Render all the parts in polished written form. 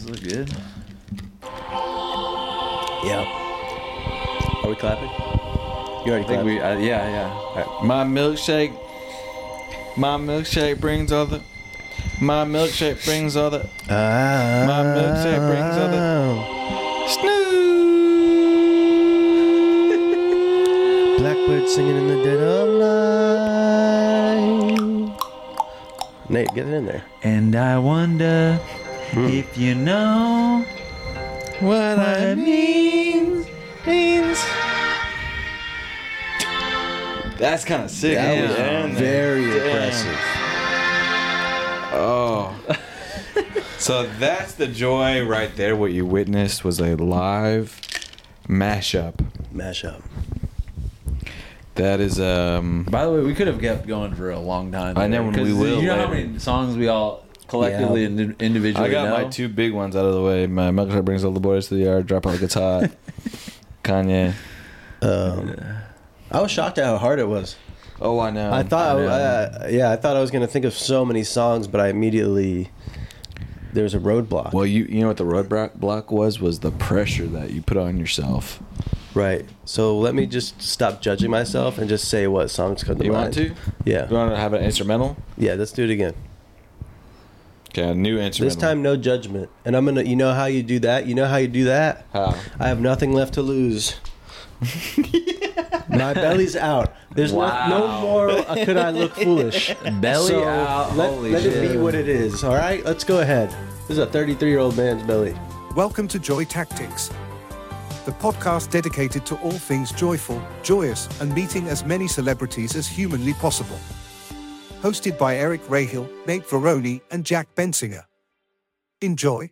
This looks good. Yeah. Are we clapping? You already I think clapped? we, yeah. Right. My milkshake brings all the. My milkshake brings all the. My milkshake brings all the. Snoo. Blackbird singing in the dead of night. Nate, get it in there. And I wonder if you know What I means. That's kind of sick. That at was the end. very Damn. impressive. Oh. So that's the joy right there. What you witnessed was a live mashup. Mashup. That is By the way, we could have kept going for a long time. I know, there, when 'cause we will You know how later. many songs we all collectively and individually I got know? my two big ones out of the way. My milkshake brings all the boys to the yard. Drop out like it's hot. Kanye. I was shocked at how hard it was. Oh, I know. I thought, know. I thought I was gonna think of so many songs, but I immediately there was a roadblock. Well, you know what the roadblock was the pressure that you put on yourself. Right. So let me just stop judging myself and just say what songs come to You mind. want to? Yeah. You want to have an instrumental? Yeah. Let's do it again. Okay, a new instrumental. This time, no judgment. And I'm gonna. You know how you do that? You know how you do that? How? I have nothing left to lose. My belly's out. There's Wow. no more. Could I look foolish? Belly So out. Let, Holy let shit. it be what it is. All right. Let's go ahead. This is a 33-year-old man's belly. Welcome to Joy Tactics, the podcast dedicated to all things joyful, joyous, and meeting as many celebrities as humanly possible. Hosted by Eric Rahill, Nate Veroni, and Jack Bensinger. Enjoy.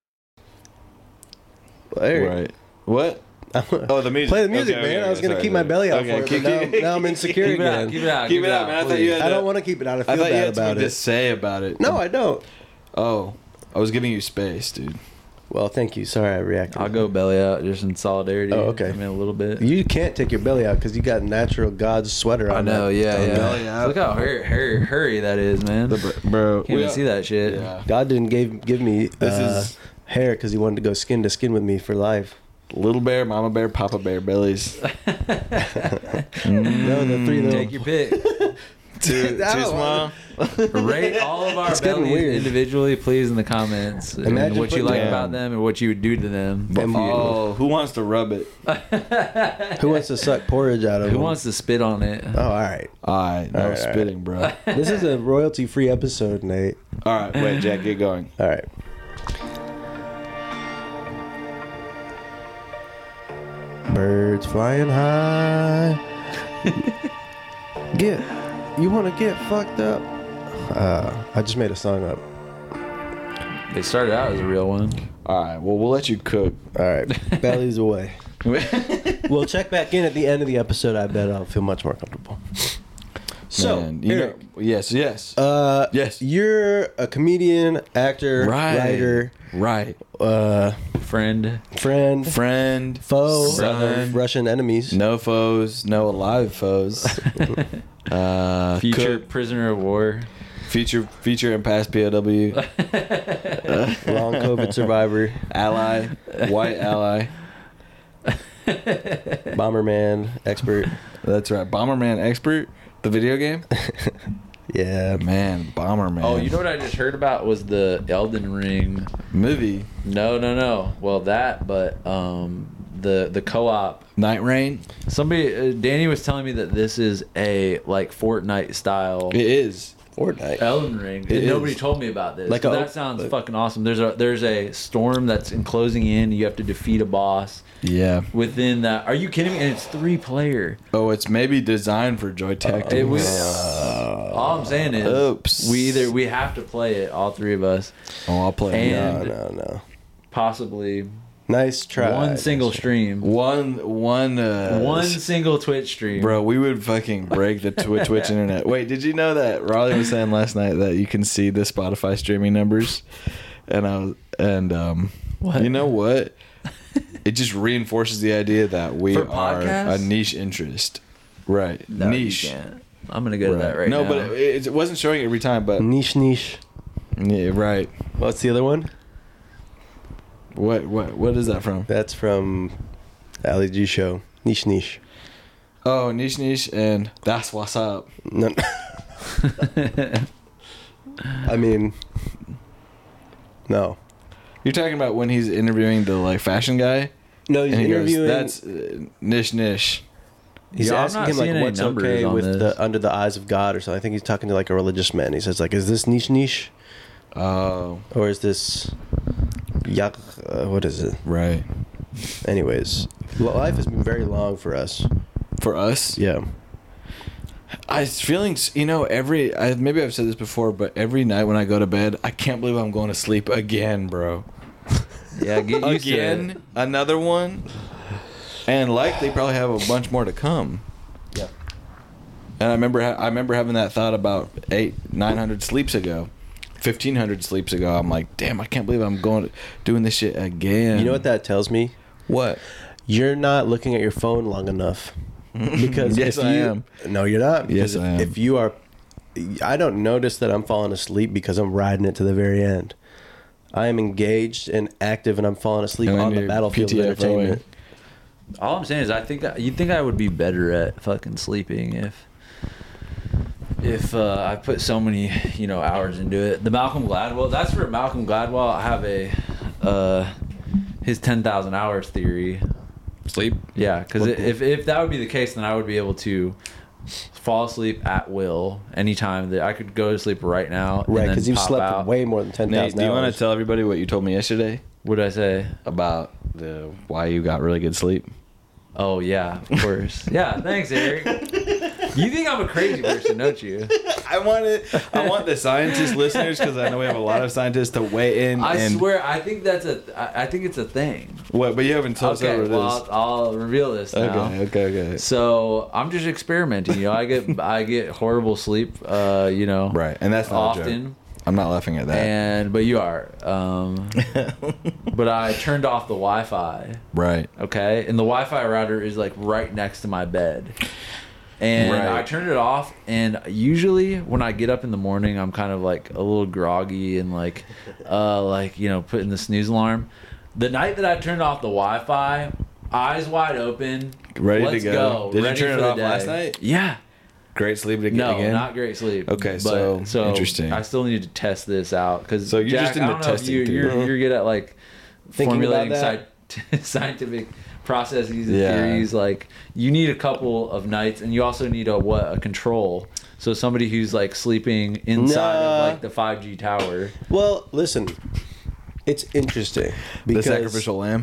Well, there- Right. What? Oh, the music. Play the music, Okay, man. okay, I was gonna sorry, keep my sorry. belly out Okay, for keep- it, but now I'm insecure Keep it out. again. Keep it out. Keep it out, man. I thought you had I don't want to keep it out. I feel I thought you bad had about something it. to say about it. No, I don't. Oh, I was giving you space, dude. Well, thank you. Sorry, I reacted. I'll go belly out just in solidarity. Oh, okay. I mean, a little bit. You can't take your belly out because you got natural God's sweater on. I know, yeah. belly out. Look how hurry that is, man. Bro, Can't even see that shit. Yeah. God didn't give me This is- hair because he wanted to go skin to skin with me for life. Little bear, mama bear, papa bear bellies. No, the three little. Take your pick. Too I don't small. Rate all of our It's getting bellies weird. individually, please, in the comments. And Imagine what you putting like down- about them and what you would do to them. Them Oh, who wants to rub it? Who wants to suck porridge out of Who them? wants to spit on it? Oh, all right. All right, no All right, spitting, bro. This is a royalty-free episode, Nate. All right, wait, Jack, get going. All right. Birds flying high. You want to get fucked up? I just made a song up. They started out as a real one. All right, well, we'll let you cook. All right, belly's away. We'll check back in at the end of the episode. I bet I'll feel much more comfortable. So, Man, you Eric, know, yes. Yes. you're a comedian, actor, writer, Right. Friend. friend, Friend. foe Son. of Russian enemies. No foes, no alive foes. Future cook, prisoner of war. future and past POW. Long COVID survivor, Ally. White ally. bomberman, expert. That's right. Bomberman expert. The video game? Yeah, Man, Bomberman. Oh, you know what I just heard about was the Elden Ring. Movie. No. Well, that, but the co-op. Night Rain? Somebody, Danny was telling me that this is a like Fortnite style It is. Fortnite. Elden Ring. It And nobody is. told me about this. Like So a- that sounds like- fucking awesome. There's a storm that's enclosing in. You have to defeat a boss Yeah. within that. Are you kidding me? And it's 3-player. Oh, it's maybe designed for Joy Tactics. It was. All I'm saying is, Oops. we have to play it, all three of us, Oh, I'll play it. And- No. possibly Nice try. one single stream, One single Twitch stream. Bro, we would fucking break the Twitch internet. Wait, did you know that Raleigh was saying last night that you can see the Spotify streaming numbers? What? You know what? It just reinforces the idea that we For are podcasts? a niche interest. Right. No, niche. you can't. I'm gonna go to that right no, now. but it wasn't showing every time, but Niche. yeah, right. What's the other one? What is that from? That's from Ali G show. Niche Niche. Oh, Niche Niche and That's What's Up. No. I mean, no. You're talking about when he's interviewing the like fashion guy? No, he's And he goes, interviewing. that's Niche Niche. He's Yeah, I'm asking not him like seeing any what's numbers okay on with this. the under the eyes of God or something. I think he's talking to like a religious man. He says like, "Is this niche niche, Oh, or is this yak? What is it?" right. Anyways, life has been very long for us. For us, Yeah. I was feeling, maybe I've said this before, but every night when I go to bed, I can't believe I'm going to sleep again, bro. Yeah, get used to it. Again, another one, and like they probably have a bunch more to come. Yeah. And I remember having that thought about 900 sleeps ago, 1,500 sleeps ago. I'm like, damn, I can't believe I'm doing this shit again. You know what that tells me? What? You're not looking at your phone long enough. Because Yes, if I you, am. No, you're not. Yes, Because I am. If you are, I don't notice that I'm falling asleep because I'm riding it to the very end. I am engaged and active, and I'm falling asleep And then on the you're battlefield of PTFOing. entertainment. All I'm saying is, I think you'd think I would be better at fucking sleeping if I put so many hours into it. The Malcolm Gladwell. That's where Malcolm Gladwell. I have his 10,000 hours theory. Sleep? Yeah, because if that would be the case, then I would be able to fall asleep at will anytime that I could go to sleep right now. Right, because you've pop slept out. way more than 10,000 Nate, hours. do you want to tell everybody what you told me yesterday What did I say? about why you got really good sleep? Oh yeah, of course. Yeah, thanks, Eric. You think I'm a crazy person, don't you? I want the scientist listeners, because I know we have a lot of scientists, to weigh in. I and swear, I think I think it's a thing. What? But you haven't told us what Okay, it well, is. I'll reveal this now. Okay. So I'm just experimenting. I get horrible sleep. Right, and that's not a joke. often. I'm not laughing at that. But you are. But I turned off the Wi-Fi. Right. Okay, and the Wi-Fi router is like right next to my bed. And Right. I turned it off, and usually when I get up in the morning, I'm kind of like a little groggy and putting the snooze alarm. The night that I turned off the Wi-Fi, eyes wide open, Ready let's to go. Did you ready turn for it the off day. last night? Yeah. Great sleep again? No, not great sleep. Okay, But- so interesting. I still need to test this out because So you're just in the testing You're good at like Thinking formulating about scientific processes and Yeah. theories. Like you need a couple of nights, and you also need a control. So somebody who's like sleeping inside Nah. of like the 5G tower. Well, listen, it's interesting The because sacrificial lamb?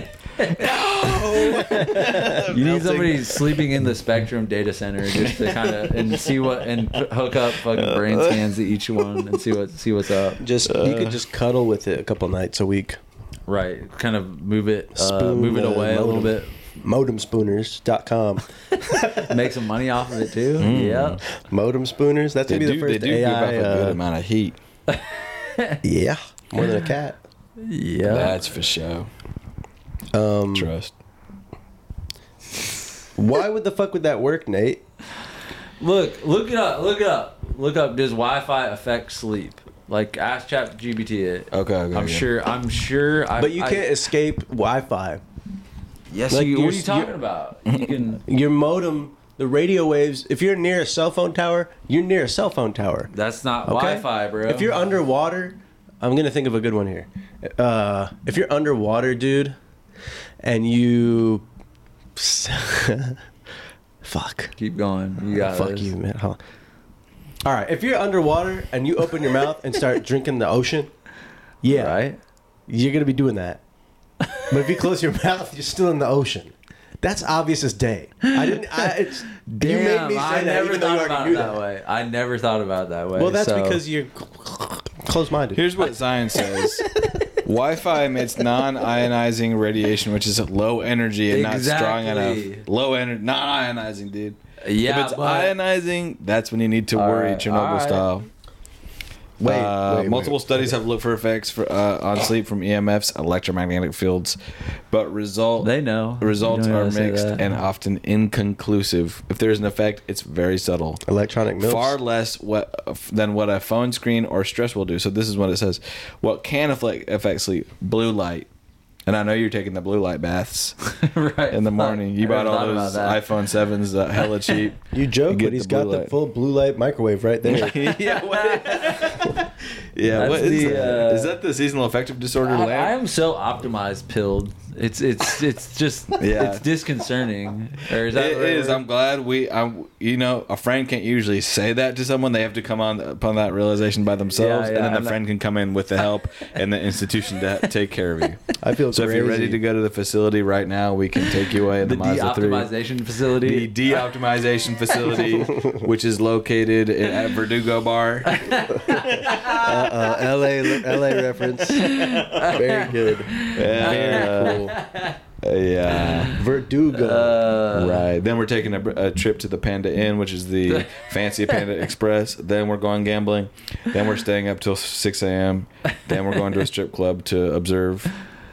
You need somebody sleeping in the Spectrum data center just to kind of hook up fucking brain scans to each one and see what's up. you could just cuddle with it a couple nights a week. Right, kind of move it Spoon, away a little bit. Modemspooners.com. Make some money off of it too. Yeah. Modem spooners. That's They gonna be do, the they first do give off AI. a good amount of heat. Yeah, more than a cat. Yeah. That's for sure. Trust. Why would the fuck would that work, Nate? Look it up. Look up. Does Wi-Fi affect sleep? Like ask ChatGPT it. Okay. I'm sure. But you can't escape Wi-Fi. Yes. like What you're- are you talking about? You can. Your modem, the radio waves. If you're near a cell phone tower, you're near a cell phone tower. That's not Okay? Wi-Fi, bro. If you're underwater, I'm gonna think of a good one here. If you're underwater, dude, and you, fuck, keep going. You got fuck this. you, man. Hold on. All right, if you're underwater and you open your mouth and start drinking the ocean, yeah, Right. you're gonna be doing that. But if you close your mouth, you're still in the ocean. That's obvious as day. It's, Damn, you made me I say that never even though you thought already about knew it that way. I never thought about it that way. Well, that's so- because you're close-minded. Here's what science says. Wi-Fi emits non-ionizing radiation, which is low energy and not strong Exactly. enough. Low energy, non-ionizing, dude. Yeah, if it's but- ionizing, that's when you need to worry, right, Chernobyl all right. style. Wait, multiple studies have looked for effects on sleep from EMFs, electromagnetic fields, but results They know. results You don't are gotta say mixed that. and often inconclusive. If there's an effect, it's very subtle. Electronic milk. Far less than what a phone screen or stress will do. So this is what it says. What can affect sleep? Blue light. And I know you're taking the blue light baths Right. in the morning. You I bought never all thought those about that. iPhone 7s hella cheap. You joke, get but he's the got blue the light. full blue light microwave right there. Yeah, what? Yeah, That's what is the, that? Is that the seasonal affective disorder I lamp? am so optimized pilled. It's just Yeah. it's disconcerting. Or is that It is. I'm glad a friend can't usually say that to someone. They have to come upon that realization by themselves, Yeah, and then yeah, the friend can come in with the help and the institution to take care of you. I feel So crazy. if you're ready to go to the facility right now, we can take you away in the the Mazda 3. de-optimization facility. The de-optimization facility, which is located at Verdugo Bar. LA reference. Very good. Very cool. Yeah. Verdugo. Right. Then we're taking a trip to the Panda Inn, which is the fancy Panda Express. Then we're going gambling. Then we're staying up till 6 a.m. Then we're going to a strip club to observe.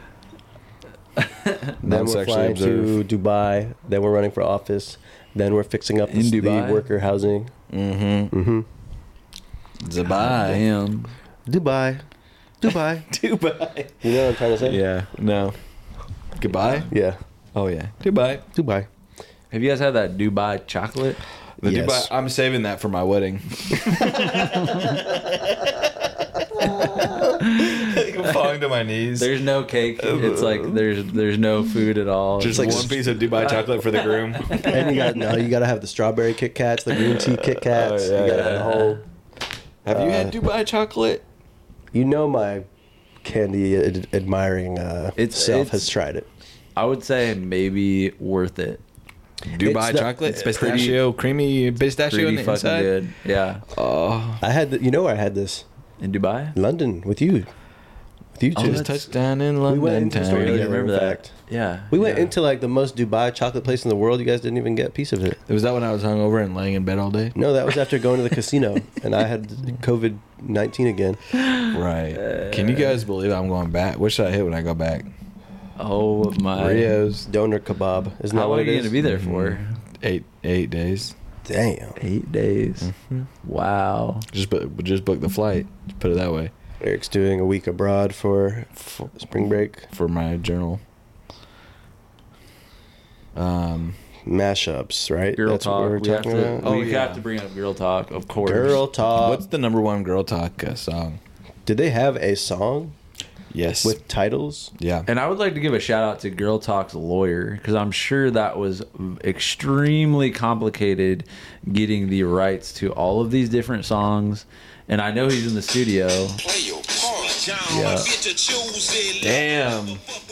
Then we're Non-sexually flying observe. to Dubai. Then we're running for office. Then we're fixing up In the Dubai? worker housing. Mm-hmm. Mm-hmm. Dubai. Damn. Dubai. Dubai. Dubai. You know what I'm trying to say? Yeah. No. Goodbye? Yeah. Oh, yeah. Dubai. Dubai. Have you guys had that Dubai chocolate? The Yes. Dubai. I'm saving that for my wedding. I'm falling to my knees. There's no cake. It's like there's no food at all. Just like one piece of Dubai chocolate for the groom. And you gotta have the strawberry Kit Kats, the green tea Kit Kats. Oh, yeah, you gotta yeah. have the whole. Have you had Dubai chocolate? You know my candy admiring It's- self has tried it. I would say maybe worth it. Dubai It's not- chocolate, it's pistachio, creamy pistachio Pretty on the fucking inside. good. Yeah. Oh, I had you know where I had this? In Dubai? London with you. With you oh two. just touchdown in London went into the store town. together. I remember in that. fact. Yeah. We went yeah. into like the most Dubai chocolate place in the world. You guys didn't even get a piece of it. Was that when I was hungover and laying in bed all day? No, that was after going to the casino and I had COVID-19 again. Right. Can you guys believe I'm going back? What should I hit when I go back? Oh my. Rio's. Donor kebab. Isn't that How long what are it you is? going to be there for? 8 days. Damn. 8 days. Wow. Just book the flight. Put it that way Eric's doing a week abroad for spring break. for my journal. Mashups, right? Girl That's talk. what we're We have talking to. about. We have to bring up girl talk, of course. Girl talk. What's the number one girl talk song? Did they have a song Yes. with titles? yeah. And I would like to give a shout out to Girl Talk's lawyer because I'm sure that was extremely complicated getting the rights to all of these different songs. And I know he's in the studio. Yeah. Damn.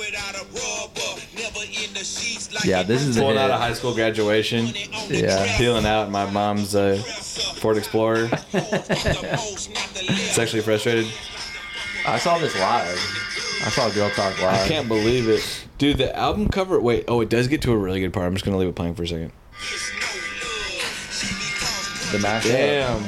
Yeah, this is a Pulling out hit. of high school graduation. Yeah. Peeling out in my mom's Ford Explorer. Sexually frustrated. I saw this live. I saw Girl Talk live. I can't believe it. Dude, the album cover. Wait. Oh, it does get to a really good part. I'm just going to leave it playing for a second. The mashup. Damn.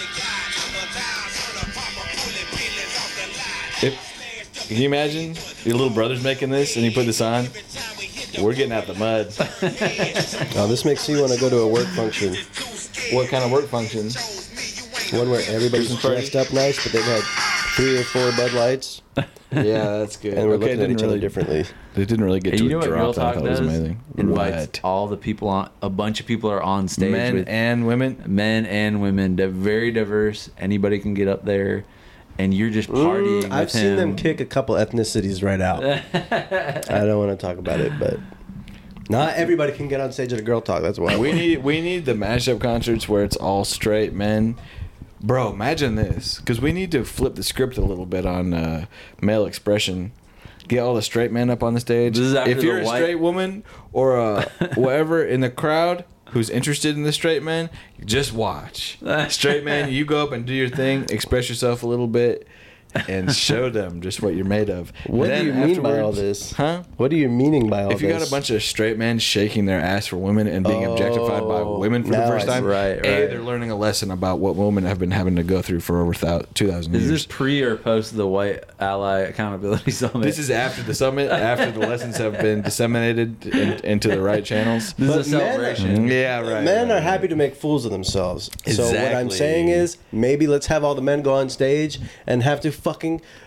Can you imagine your little brother's making this and you put this on? We're getting out the mud. Oh, this makes me want to go to a work function. What kind of work function? One where everybody's Christmas party? dressed up nice, but they've had 3 or 4 Bud Lights, Yeah, that's good. and we're Okay, looking at didn't each other really- differently. They didn't really get And to you know a what Girl drop. I Talk thought it was does? amazing. Invites What? all the people on. A bunch of people are on stage Men with and women. men and women. They're very diverse. Anybody can get up there, and you're just partying. I've with seen him. them kick a couple ethnicities right out. I don't want to talk about it, but not everybody can get on stage at a Girl Talk. That's why We need the mashup concerts where it's all straight men. Bro, imagine this, because we need to flip the script a little bit on male expression. Get all the straight men up on the stage. This is after If you're the a white- straight woman or whatever in the crowd who's interested in the straight men, just watch. Straight men, you go up and do your thing, express yourself a little bit, and show them just what you're made of. What And do you then mean by all afterwards- this? Huh? What are you meaning by all this? If you got a bunch of straight men shaking their ass for women and being objectified by women for the now first I see. time, Right, A, right. they're learning a lesson about what women have been having to go through for over 2,000 Is years. this pre or post the White Ally Accountability Summit? This is after the summit, after the lessons have been disseminated into the right channels. This is a But men- celebration. Yeah, right. Men right, are happy to make fools of themselves. So what I'm Exactly. saying is, maybe let's have all the men go on stage and have to fucking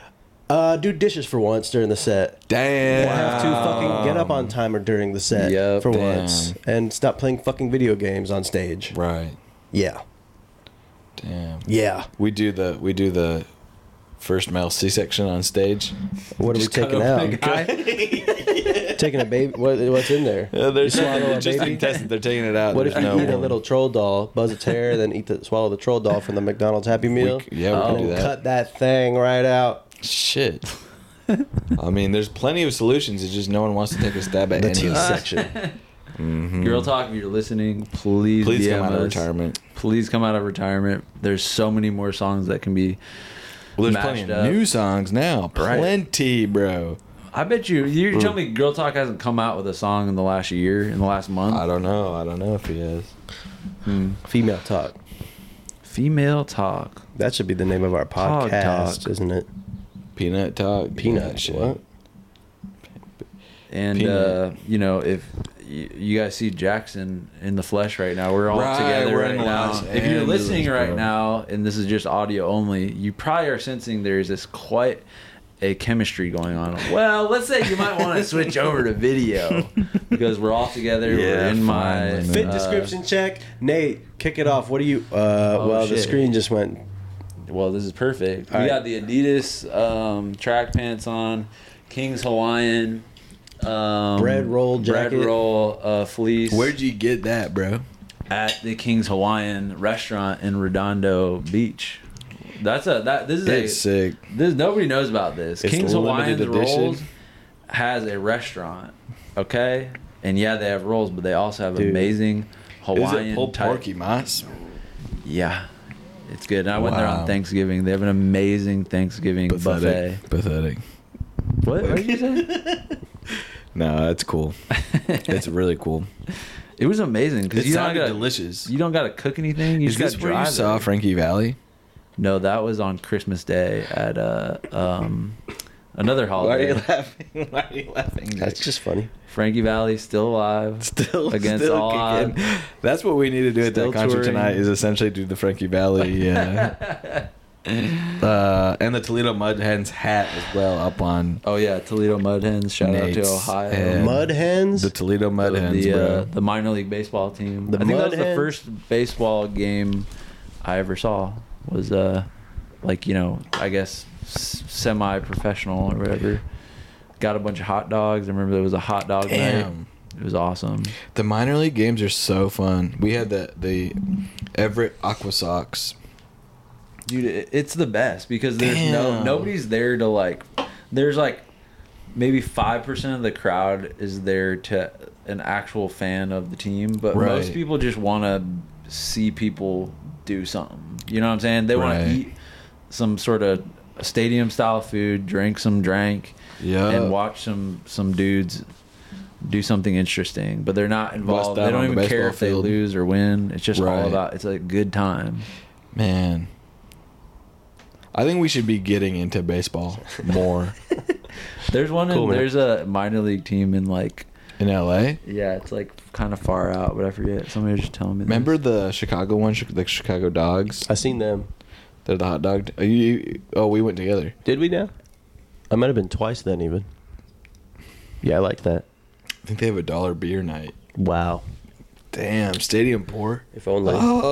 Do dishes for once during the set. Damn. I have to fucking get up on timer during the set Yep. for Damn. once. And stop playing fucking video games on stage. Right. Yeah. Damn. Yeah. We do the first male C-section on stage. What are we Just cut taking open out? a guy. Taking a baby? What's in there? They're You swallow a just baby? in testing. They're taking it out. What if There's you no eat a more. little troll doll, buzz its hair, then swallow the troll doll from the McDonald's Happy Meal? We can and do then that. cut that thing right out. Shit. I mean, there's plenty of solutions. It's just no one wants to take a stab at The any. T section. Girl Talk, if you're listening, please Please DM come out of us. retirement. Please come out of retirement. There's so many more songs that can be. Well, there's plenty Mashed of up. new songs now. Right. Plenty, bro. I bet you tell me Girl Talk hasn't come out with a song in the last year, in the last month. I don't know. I don't know if he is. Female talk. Female Talk. That should be the name of our Hog podcast, talk. isn't it? Peanut talk. Peanut. Yeah, shit. What? And Peanut. if you guys see Jackson in the flesh right now, we're all Right, together we're right in now. Los If you're listening Angeles, right bro. now, and this is just audio only, you probably are sensing there's this quite a chemistry going on. Well, let's say you might want to switch over to video because we're all together. Yeah, we're in my finally, Fit description check. Nate, kick it off. What do you? Well, the shit. screen just went. Well, this is perfect. All We right. got the Adidas track pants on, King's Hawaiian, Bread roll jacket. bread roll fleece. Where'd you get that, bro? At the King's Hawaiian restaurant in Redondo Beach. This is That's sick. nobody knows about this. It's King's the Hawaiian limited edition. Rolls has a restaurant, okay? And yeah, they have rolls, but they also have Dude. amazing Is Hawaiian it pulled type- porky mas? Yeah. It's good. And I went there Wow. on Thanksgiving. They have an amazing Thanksgiving buffet. Pathetic. What did you say? No, that's cool. It's really cool. It was amazing It because you don't sounded gotta, delicious. you don't got to cook anything. You Is just this got to where you drive saw there. Frankie Valley? No, that was on Christmas Day at another Why are you holiday. laughing? Why are you laughing? That's just funny. Frankie Valley still alive. Still Against still all kicking. That's what we need to do at Still that concert touring. tonight. Is essentially do the Frankie Valley, and the Toledo Mud Hens hat as well up on Oh yeah, Toledo Mud Hens. Shout out Nate's to Ohio. head. Mud hens. the Toledo Mud Hens, bro. The minor league baseball team. The I think that Mud was the Hens? first baseball game I ever saw. Was I guess semi-professional or whatever. Got a bunch of hot dogs. I remember there was a hot dog night. Damn. It was awesome. The minor league games are so fun. We had the Everett Aqua Sox. Dude, it's the best because there's Damn. nobody's there to there's maybe 5% of the crowd is there to an actual fan of the team, but Right. most people just want to see people do something. You know what I'm saying? They want Right. to eat some sort of stadium style food, drink some drink, Yeah. and watch some dudes do something interesting. But they're not involved. Bust out They don't on the even care baseball if they field. lose or win. It's just all Right. about. It's a good time. Man. I think we should be getting into baseball more There's one. Cool, man. There's a minor league team in in LA. Yeah, it's kind of far out, but I forget. Somebody was just telling me. Remember this. the Chicago one, the Chicago Dogs? I seen them. They're the hot dog. We went together. Did we now? I might have been twice then even. Yeah, I like that. I think they have a dollar beer night. Wow. Damn, stadium pour. If only.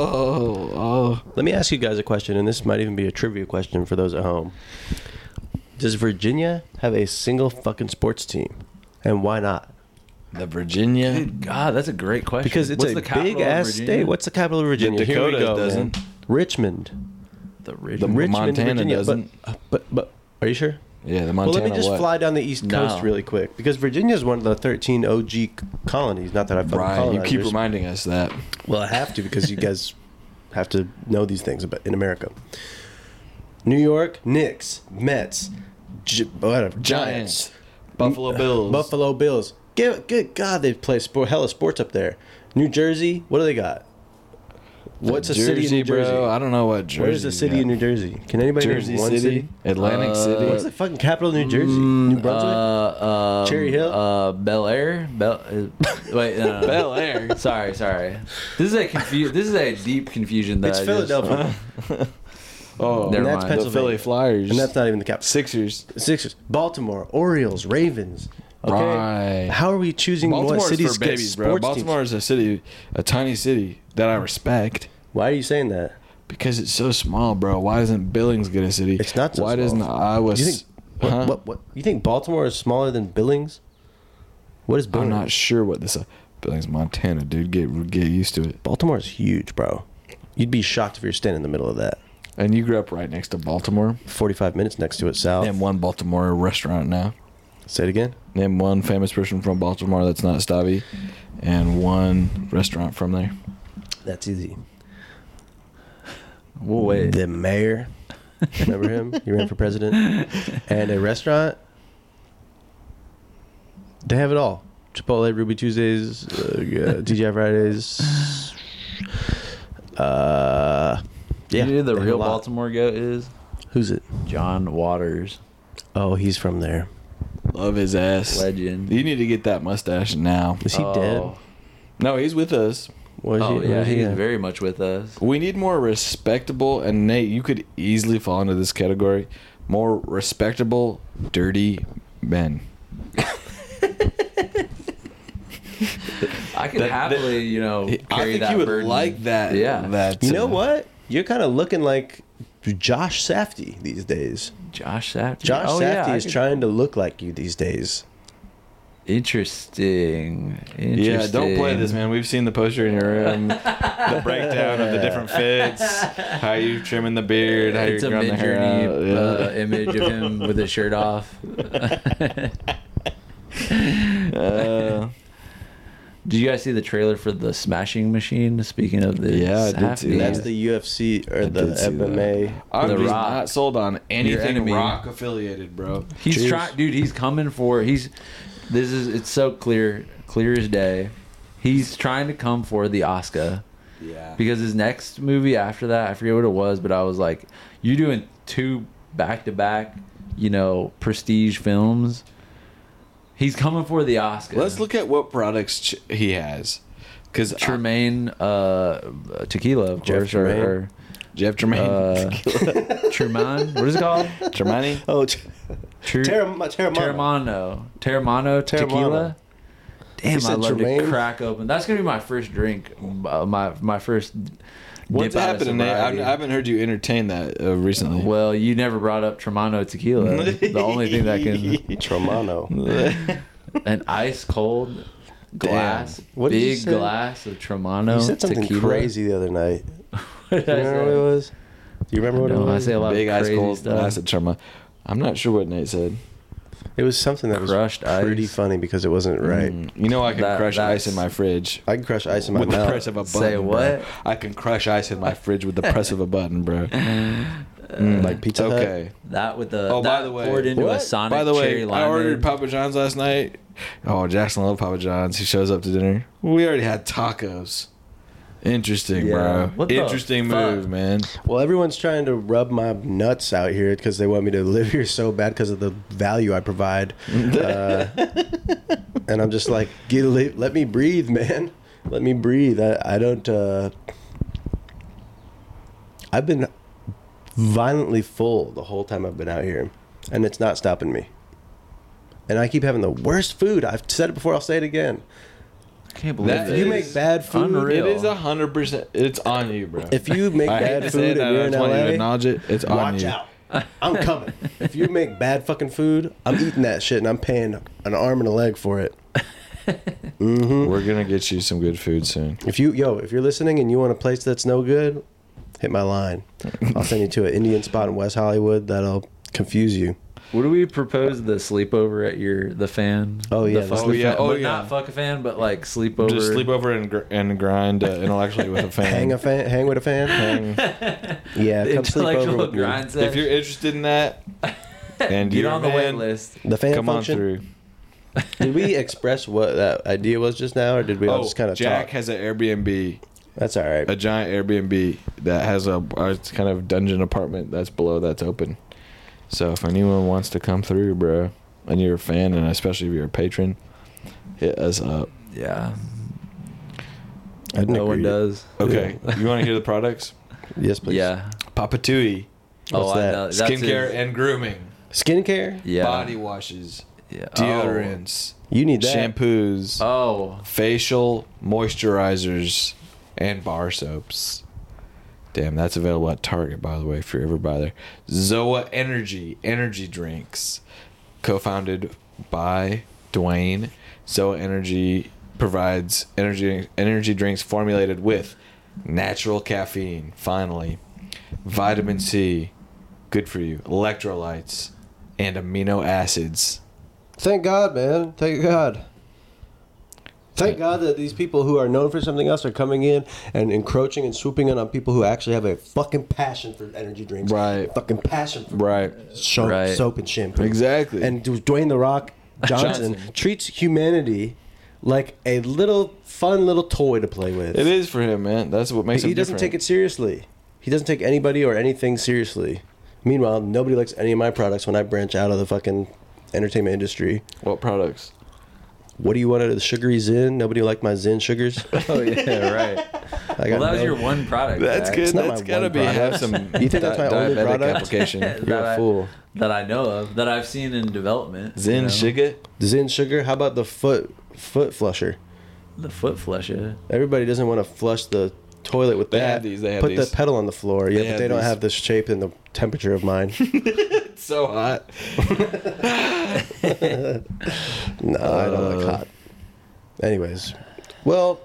Oh. Let me ask you guys a question, and this might even be a trivia question for those at home. Does Virginia have a single fucking sports team? And why not? The Virginia. Good God, that's a great question. Because it's What's a the capital big of ass Virginia? state. What's the capital of Virginia? The Here we Dakotas go, doesn't. man. Richmond. the The Richmond? Richmond, Montana Virginia. doesn't. But are you sure? Yeah, the Well, Montana. let me just what? fly down the East Coast No. really quick because Virginia is one of the 13 OG colonies. Not that I fucking Right, you keep colonizers. reminding us that. Well, I have to because you guys have to know these things about in America. New York, Knicks, Mets, whatever, Giants, Buffalo Bills. Buffalo Bills. Good God, they play hella sports up there. New Jersey, what do they got? What's a city in New Jersey? Bro, I don't know what Jersey. Where's the city in New Jersey? Can anybody Jersey name one City? city? Atlantic City. What's the fucking capital of New Jersey? New Brunswick? Cherry Hill? Bel Air. Wait, no. Bel Air. Sorry. This is a deep confusion that It's I Philadelphia. Oh, Never that's mind. the Pennsylvania. Philly Flyers. And that's not even the cap. Sixers. Sixers, Baltimore, Orioles, Ravens. Okay, Right. how are we choosing what Baltimore's cities for get babies, bro. sports Baltimore teams? is a city, a tiny city that I respect. Why are you saying that? Because it's so small, bro. Why doesn't Billings get a city? It's not so Why small. doesn't Iowa? Do you think what? You think Baltimore is smaller than Billings? What is I'm Billings? not sure what this. Billings, Montana, dude. Get used to it. Baltimore is huge, bro. You'd be shocked if you're standing in the middle of that. And you grew up right next to Baltimore. 45 minutes next to it, south. Name one Baltimore restaurant now. Say it again. Name one famous person from Baltimore that's not Stavi, and one restaurant from there. That's easy. We'll wait. The mayor. Remember him? He ran for president. And a restaurant. They have it all. Chipotle, Ruby Tuesdays, TGI Fridays. You know who the they have real a lot. Baltimore goat is? Who's it? John Waters. Oh, he's from there. Love his ass. Legend. You need to get that mustache now. Is he dead? No, he's with us. What is Oh, he? yeah, what is he he's at? very much with us. We need more respectable, and Nate, you could easily fall into this category. More respectable, dirty men. I could That- happily, I carry think that you would burden. like that. Yeah. That, You know what? You're kind of looking like Josh Safdie these days. Josh Safdie. Josh oh, Safdie yeah, I is could- trying to look like you these days. Interesting. Yeah, don't play this, man. We've seen the poster in your room, the breakdown of the different fits, how you trimming the beard, how It's a you're growing the hair Midjourney out. Yeah. image of him with his shirt off. Did you guys see the trailer for the Smashing Machine? Speaking of the Yeah, I did see Safdie. That's the UFC or I the did see MMA. I'm The just Rock. not sold on anything enemy. Rock affiliated, bro. He's Cheers. trying, dude. He's coming for. It's so clear as day. He's trying to come for the Oscar Yeah. because his next movie after that, I forget what it was, but I was like, "You're doing 2 back-to-back, prestige films." He's coming for the Oscar. Let's look at what products he has. Because Tremaine tequila, of Jeff course, Tremaine. or Jeff Tremaine. Tremaine. What is it called? Tremaine? Oh, Terramano Terramano. tequila. Damn, You I said love to Tremaine? crack open. That's gonna be my first drink. My first. What's dip out of happening, Nate? sobriety. I haven't heard you entertain that recently. Well, you never brought up Tremano tequila. The only thing that can Tromano. an ice cold glass, What did you big say? glass of Tremano You said something tequila. crazy the other night. What did Do I you remember what it say? was? Do you remember what it No, I was? say a lot Big of ice crazy cold stuff. glass of Trema. I'm not sure what Nate said. It was something that was Crushed pretty ice. funny because it wasn't right. You know I can That- crush ice in that's- my fridge. I can crush ice in my With the mouth. press of a button. Say bro. what? I can crush ice in my fridge with the press of a button, bro. Like Pizza Hut. Okay. That with the Oh, by that the way- poured into a What? Sonic By the way, cherry I ordered limeade. Papa John's last night. Oh, Jackson loved Papa John's. He shows up to dinner. We already had tacos. Interesting, Yeah. bro. What the Interesting fuck? move, man. Well, everyone's trying to rub my nuts out here because they want me to live here so bad because of the value I provide. And I'm just like, let me breathe, man. Let me breathe. I don't. I've been violently full the whole time I've been out here, and it's not stopping me. And I keep having the worst food. I've said it before. I'll say it again. I can't believe That it. If you is make bad food, unreal. It is 100%. It's on you, bro. if you make I hate bad to say food that, and you're I in just want you to LA, acknowledge it. It's on watch you. out. I'm coming. If you make bad fucking food, I'm eating that shit and I'm paying an arm and a leg for it. We're gonna get you some good food soon. If you're listening and you want a place that's no good, hit my line. I'll send you to an Indian spot in West Hollywood that'll confuse you. What do we propose the sleepover at the fan? Oh, yeah, The the fuck Oh, a yeah, fan, oh, but yeah. not fuck a fan, but like sleepover. Just sleep over and grind intellectually with a fan. Hang with a fan. Yeah, come sleep over Intellectual with me. grind If session. you're interested in that, and Get you're on the a wait man, list. The fan come on function. through. Did we express what that idea was just now, or did we all just kind of Jack talk? has an Airbnb, That's all right. a giant Airbnb that has a kind of dungeon apartment that's below that's open. So if anyone wants to come through, bro, and you're a fan, and especially if you're a patron, hit us up. Yeah. I didn't No one agree. does. Okay, you want to hear the products? Yes, please. Yeah. Papatui What's I that? know. That's Skincare his- and grooming. Skincare? yeah. Body washes. Yeah. Deodorants. You need that. Shampoos. Oh. Facial moisturizers. And bar soaps. Damn, that's available at Target, by the way, if you're ever by there. Zoa Energy drinks, co-founded by Dwayne. Zoa Energy provides energy drinks formulated with natural caffeine, finally, vitamin C, good for you, electrolytes, and amino acids. Thank God, man. Thank God. Thank God that these people who are known for something else are coming in and encroaching and swooping in on people who actually have a fucking passion for energy drinks. Right. Fucking passion for Right. Right. soap and shampoo. Exactly. And Dwayne The Rock Johnson treats humanity like a fun little toy to play with. It is for him, man. That's what makes him He doesn't different. take it seriously. He doesn't take anybody or anything seriously. Meanwhile, nobody likes any of my products when I branch out of the fucking entertainment industry. What products? What do you want out of the sugary Zin? Nobody liked my Zin sugars. Oh yeah, right. I Well, got that was no- your one product. That's Zach, good. not That's my gotta one be have product. some. You think that's my only diabetic product? application? You're that a I- fool. that I know of, that I've seen in development. Zin you know? sugar. Zin sugar. How about the foot flusher? The foot flusher. Everybody doesn't want to flush the toilet with They that. have these, they have Put these. the pedal on the floor. Yeah, They but have they don't these. have the shape and the temperature of mine. It's so hot. No, I don't like hot. Anyways, well,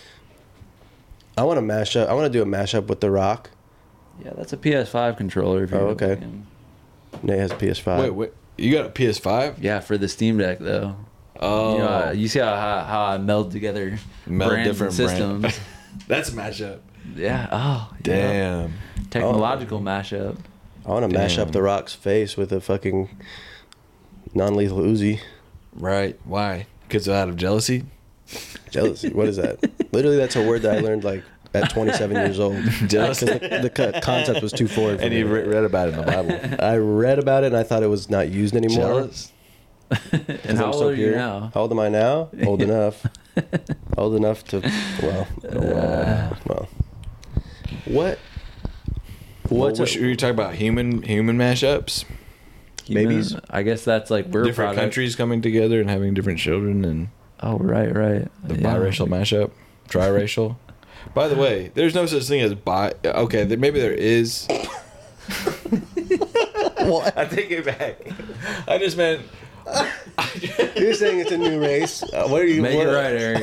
I want to do a mashup with The Rock. Yeah, that's a PS5 controller. If you're Oh, okay. looking. Nate has a PS5. Wait. You got a PS5? Yeah, for the Steam Deck though. Oh, You know, you see how I meld together Meld brands different and systems. brand. That's a matchup. Yeah. Oh. Yeah. Damn. Technological mashup. I want to mash Damn. up The Rock's face with a fucking non-lethal Uzi. Right. Why? Because out of jealousy? Jealousy. What is that? Literally, that's a word that I learned like at 27 years old. Jealousy. Because the concept was too foreign for And me. you read about it in the Bible. I read about it and I thought it was not used anymore. Jealous? And how I'm old so are you pure. now? How old am I now? Old enough. Old enough to, well. What? What were you talking about? Human mashups? Babies? I guess that's like we're Different countries coming together and having different children and Oh right. the biracial mashup? Triracial? By the way, there's no such thing as Okay, maybe there is. What? I take it back. I just meant. You're saying it's a new race? What are you? Make it what- right, Eric.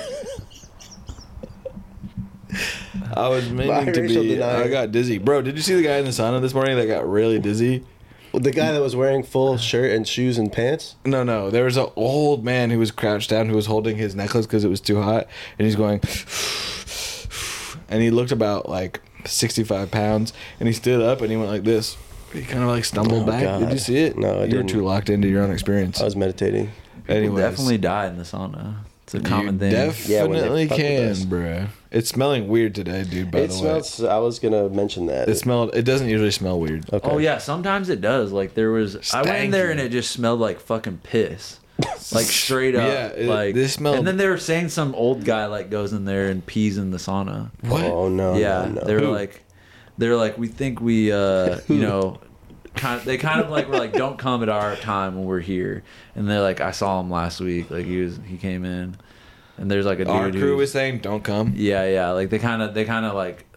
I was meaning to Biracial be. denier. I got dizzy, bro. Did you see the guy in the sauna this morning that got really dizzy? The guy that was wearing full shirt and shoes and pants? No. There was an old man who was crouched down who was holding his necklace because it was too hot, and he's going. And he looked about like 65 pounds, and he stood up and he went like this. He kind of like stumbled Oh, back. God. Did you see it? No, I You were didn't. too locked into your own experience. I was meditating. People Anyways, definitely die in the sauna. It's a common you thing. Yeah, when they definitely fuck with us. can, bruh. It's smelling weird today, dude. By It the smells. I was gonna mention that. way, it smelled. It doesn't usually smell weird. Okay. Oh yeah, sometimes it does. Like there was, I went in there Stanky. and it just smelled like fucking piss, like straight up. Yeah, like this smelled- And then they were saying some old guy like goes in there and pees in the sauna. What? Oh no. Yeah, no, no. they were like, we think we, you know, they kind of like were like, don't come at our time when we're here. And they're like, I saw him last week. Like he came in, and there's like a dude Our crew who's- was saying, "Don't come." Yeah. Like they kind of like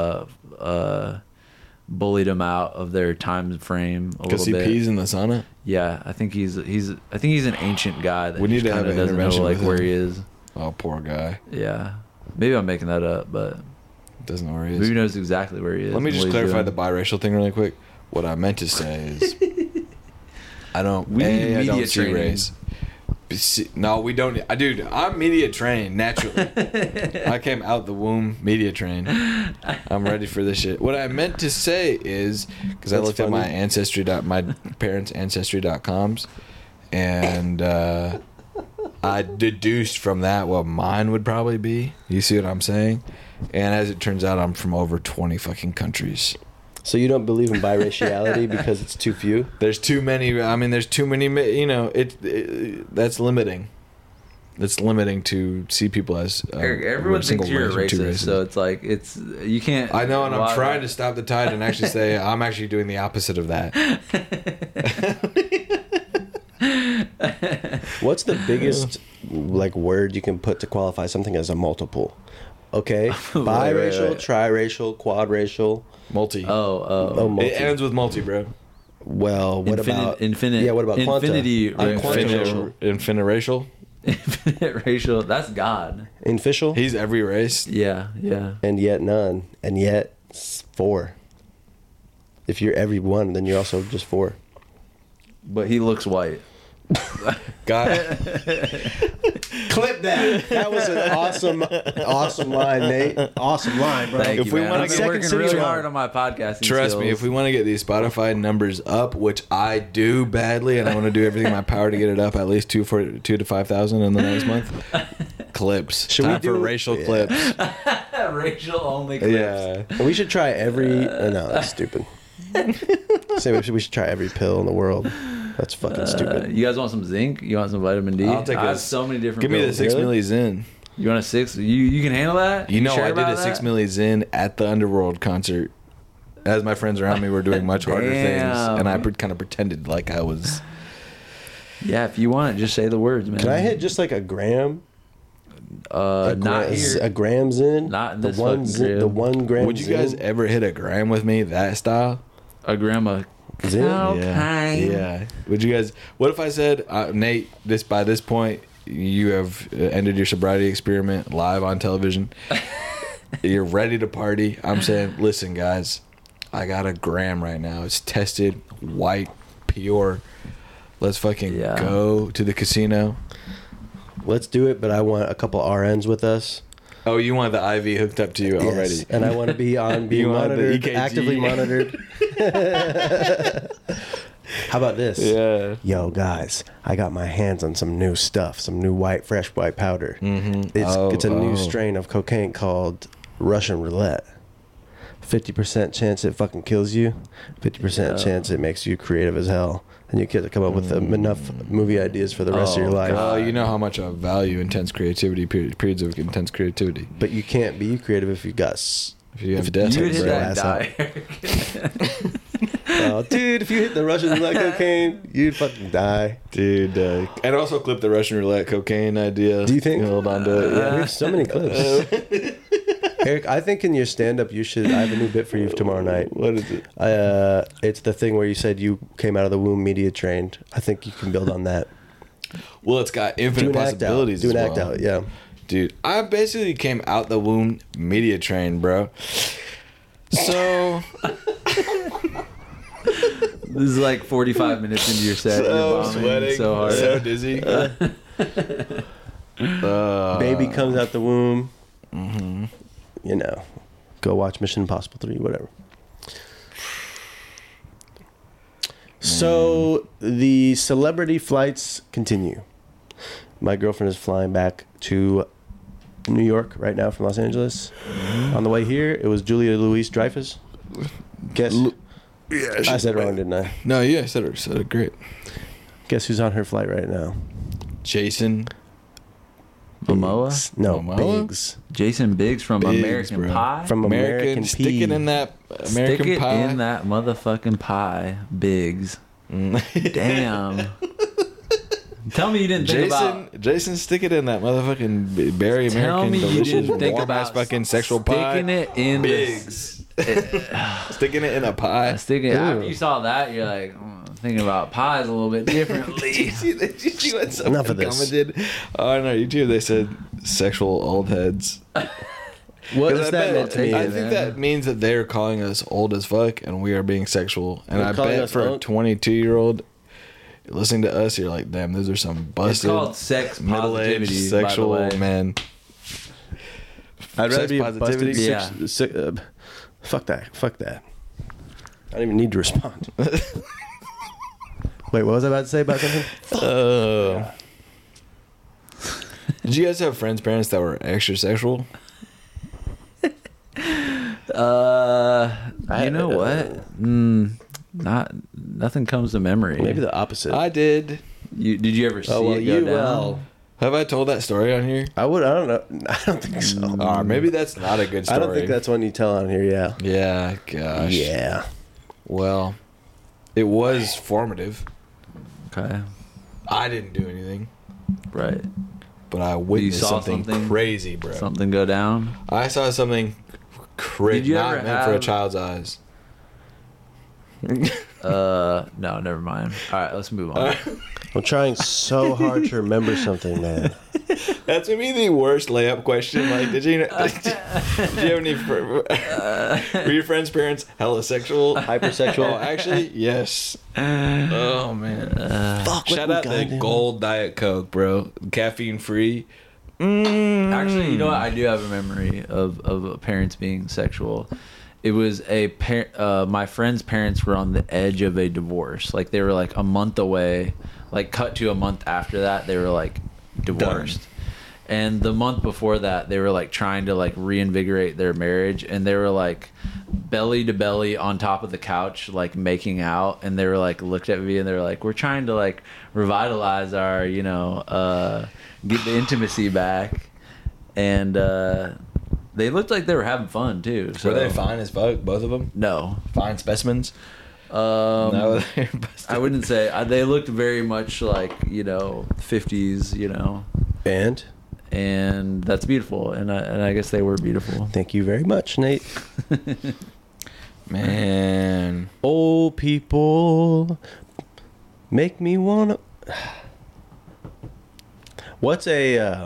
bullied him out of their time frame a Because little he bit. pees in the sauna. Yeah, I think he's an ancient guy that We need just to have kinda an doesn't know intervention like with where him. he is. Oh, poor guy. Yeah, maybe I'm making that up, but Doesn't know where he is. maybe he knows exactly where he is. Let me and just what he's clarify doing. the biracial thing really quick. What I meant to say is, I don't. We need I media don't see training. race. No, we don't. Dude, I'm media trained naturally. I came out the womb media trained. I'm ready for this shit. What I meant to say is, because I That's looked at my funny. ancestry. My parents' ancestry.coms, and I deduced from that what mine would probably be. You see what I'm saying? And as it turns out, I'm from over 20 fucking countries. So you don't believe in biraciality because it's too few? There's too many. I mean, there's too many. You know, that's limiting. it's limiting to see people as Eric, everyone thinks you're a race or two racist, races. so it's like you can't. I know, and I'm why- trying to stop the tide and actually say I'm actually doing the opposite of that. What's the biggest like word you can put to qualify something as a multiple? Okay, biracial, right. triracial, quadracial. Multi. Oh, multi. It ends with multi, bro. Well, what about infinite? Yeah, what about quanta? infinity? Quantiracial. Infiniracial. Infinite racial. That's God. Inficial, He's every race. Yeah, yeah. and yet none, and yet 4. If you're every one, then you're also just 4. But he looks white. God. Clip that. That was an awesome line, Nate. Awesome line, bro. Thank If you, we man. wanna I've been get- working Second really City hard on my podcasting. Trust me, skills. if we want to get these Spotify numbers up, which I do badly, and I want to do everything in my power to get it up at least 2 to 5,000 in the next month. Clips. Should we Time for do- racial yeah. clips? racial only clips. Yeah. We should try every. No, that's stupid. Say we should try every pill in the world. That's fucking stupid. You guys want some zinc? You want some vitamin D? I'll take I have this. so many different. Give me the pills. 6 Really? milli Zin. You want a 6? You can handle that? You know, sure I did about a 6 that? milli Zin at the Underworld concert. As my friends around me were doing much harder things, Damn. and I kind of pretended like I was. Yeah, if you want, just say the words, man. Can I hit just like a gram? Not here. A gram's in. Not in the this one. fucking gram. The 1 gram. Would you guys ever hit a gram with me that style? A grandma. Zin? Yeah. Would you guys? What if I said, Nate? By this point, you have ended your sobriety experiment live on television. You're ready to party. I'm saying, listen, guys, I got a gram right now. It's tested, white, pure. Let's fucking Yeah. go to the casino. Let's do it, but I want a couple RNs with us. Oh, you want the IV hooked up to you Yes, already? and I want to be on being You want the monitored, EKG. actively monitored. How about this? Yeah. Yo, guys, I got my hands on some new stuff, some new fresh white powder. Mm-hmm. It's a new strain of cocaine called Russian roulette. 50% chance it fucking kills you, 50% chance it makes you creative as hell, and you get to come up with enough movie ideas for the rest of your life. Oh, you know how much I value intense creativity, periods of intense creativity. But you can't be creative if you got. If you have death, You would hit bro, that ass and die. Oh, dude, if you hit the Russian roulette cocaine, you'd fucking die. dude. And also clip the Russian roulette cocaine idea. Do you think? Hold on to it. Yeah, we have so many clips. Eric, I think in your stand-up, you should. I have a new bit for you tomorrow night. What is it? It's the thing where you said you came out of the womb media trained. I think you can build on that. Well, it's got infinite Do an act out. possibilities. Do an as act well. out. Yeah. Dude, I basically came out the womb media trained, bro. So This is like 45 minutes into your set. You're vomiting so hard. so dizzy. Baby comes out the womb. Mm-hmm. You know, go watch Mission Impossible 3, whatever. So the celebrity flights continue. My girlfriend is flying back to New York right now from Los Angeles. On the way here, it was Julia Louis-Dreyfus. Guess Yeah, I said it wrong, didn't I? No, yeah, I said it great. Guess who's on her flight right now? Jason. Momoa? Biggs. No, Momoa? Biggs. Jason Biggs from Biggs, American bro. Pie. From American Stick Pie. it in that American Stick it Pie. in that motherfucking pie, Biggs. Damn. Tell me you didn't think about. Jason, stick it in that motherfucking berry Tell American me you delicious didn't think warm-ass about fucking sexual pie. sticking it in Biggs. Sticking it in a pie. Sticking. After you saw that, you're like thinking about pies a little bit differently. Did you see what someone Enough of this. commented on our YouTube? They said sexual old heads. What 'Cause does I that bet- mean to me? I think that means that they're calling us old as fuck and we are being sexual. And They're I calling bet us for a old? 22-year-old listening to us, you're like, damn, those are some It's busted called sex middle-aged positivity. sexual by the way. men. I'd rather Sex be a positivity? busted Yeah. fuck that. Fuck that. I don't even need to respond. Wait, what was I about to say about something? Did you guys have friends' parents that were extra sexual? You know what? Nothing comes to memory. Maybe the opposite. I did. Did you ever see oh well, it go you down? well. Have I told that story on here? I don't know. I don't think so. Maybe that's not a good story. I don't think that's one you tell on here. Yeah. Yeah, gosh. Yeah. Well, it was formative. Okay. I didn't do anything, Right. but I witnessed saw something something? crazy, bro. Something go down. I saw something crazy. Did you Not ever meant for a have- child's eyes. No, never mind. All right, let's move on. I'm trying so hard to remember something, man. That's gonna be the worst layup question. Like, did you have any? Were your friends' parents hellosexual? Hypersexual. Oh, actually, yes. Oh man. Fuck, Shout what out we the gotta do? Gold Diet Coke, bro. Caffeine free. Actually, you know what? I do have a memory of parents being sexual. It was my friend's parents were on the edge of a divorce. Like, they were like a month away. Like, cut to a month after that, they were like divorced. Done. And the month before that, they were like trying to like reinvigorate their marriage, and they were like belly to belly on top of the couch, like making out. And they were like looked at me and they were like, "We're trying to like revitalize our, get the intimacy back." And they looked like they were having fun too. So Were they fine as fuck, both of them? No, Fine specimens? no, they're I wouldn't say. They looked very much like 50s, and that's beautiful. And I guess they were beautiful. Thank you very much, Nate. Man. Old people make me wanna. What's a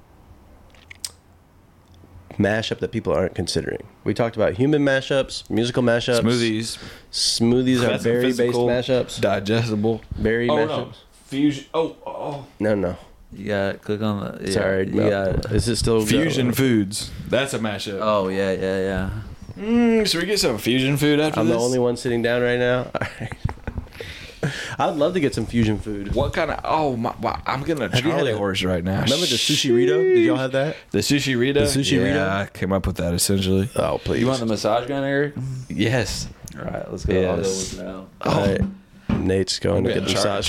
mashup that people aren't considering? We talked about human mashups, musical mashups. Smoothies are berry-based mashups. Digestible. Berry Oh, mashups. no. Fusion. Oh. No. You got click on the. Sorry. You no. got. Is it still Fusion going? foods. That's a mashup. Oh yeah. Should we get some fusion food after I'm this? the only one sitting down right now. All right. I'd love to get some fusion food. What kind of... Oh, my... Wow, I'm getting a Have you had Charlie it? horse right now. Remember the sushi Rito? Did y'all have that? The sushi Rito? The sushi yeah, Rito? I came up with that, essentially. Oh, please. You want the massage gun, Eric? Yes. All right, let's go. I'll go Yes. whip it out. All right. Nate's going to get the massage.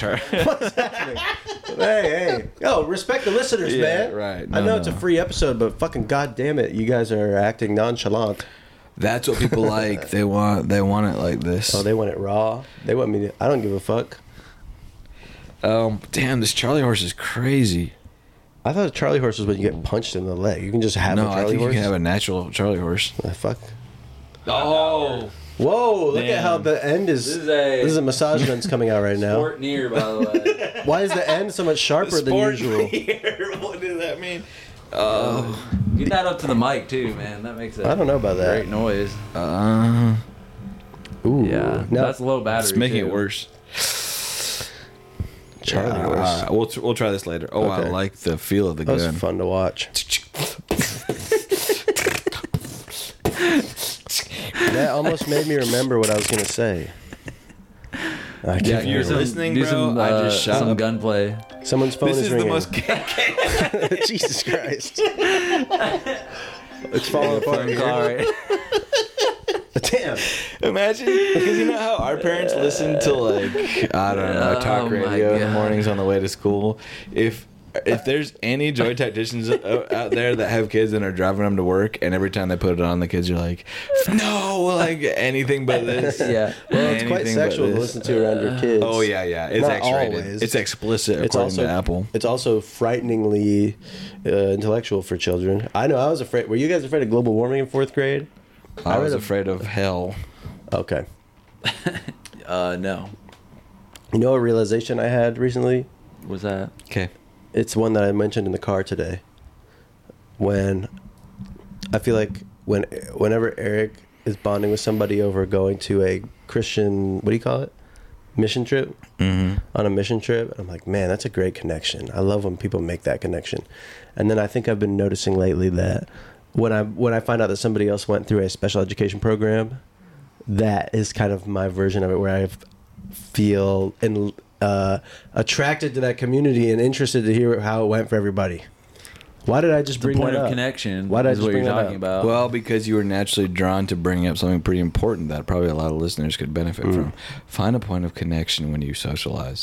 Hey. Yo, respect the listeners, Yeah, man. right. I No, know it's a no. free episode, but fucking goddamn it, you guys are acting nonchalant. That's what people like. They want it like this. Oh, they want it raw. They want me to. I don't give a fuck. Damn, this Charlie horse is crazy. I thought a Charlie horse was when you get punched in the leg. You can just have No, a I Charlie think horse. you can have a natural Charlie horse. Fuck. Oh. Whoa! Look at Damn. how the end is. This is a massage gun's coming out right now. Sport near, by the way. Why is the end so much sharper than usual? What does that mean? Get that up to the mic too, man. That makes I don't know about that. great noise. Ooh, Yeah, no, that's low battery. It's making too. it worse. Charlie Yeah, horse. all right, we'll try this later. Oh, I Okay. like the feel of the That was gun. fun to watch. That almost made me remember what I was gonna say. I can't if you're remember. listening, Do bro, some, I just shot some up. gunplay. Someone's phone This is is the ringing. most Jesus Christ! It's falling apart. Phone call, right? Damn. Imagine, because you know how our parents listen to, like, I don't know, Oh talk my radio in the God. mornings on the way to school. If there's any joy tacticians out there that have kids and are driving them to work, and every time they put it on, the kids are like, no, like anything but this. Yeah. Well, it's quite Anything but sexual to this. listen to around your kids. Oh yeah, it's Not X-rated. always. It's explicit It's according also to Apple. It's also frighteningly intellectual for children. I know. I was afraid. Were you guys afraid of global warming in 4th grade? I was read a- afraid of hell. Okay. No. You know a realization I had recently? What's that? Okay. It's one that I mentioned in the car today. When I feel like whenever Eric is bonding with somebody over going to a Christian, what do you call it? Mission trip? Mm-hmm. On a mission trip. I'm like, man, that's a great connection. I love when people make that connection. And then I think I've been noticing lately that when I find out that somebody else went through a special education program, that is kind of my version of it, where I feel attracted to that community and interested to hear how it went for everybody. Why did I just The bring point that of up? connection. Why did I is just what bring you're that talking up? about. Well, because you were naturally drawn to bring up something pretty important that probably a lot of listeners could benefit from. Find a point of connection when you socialize.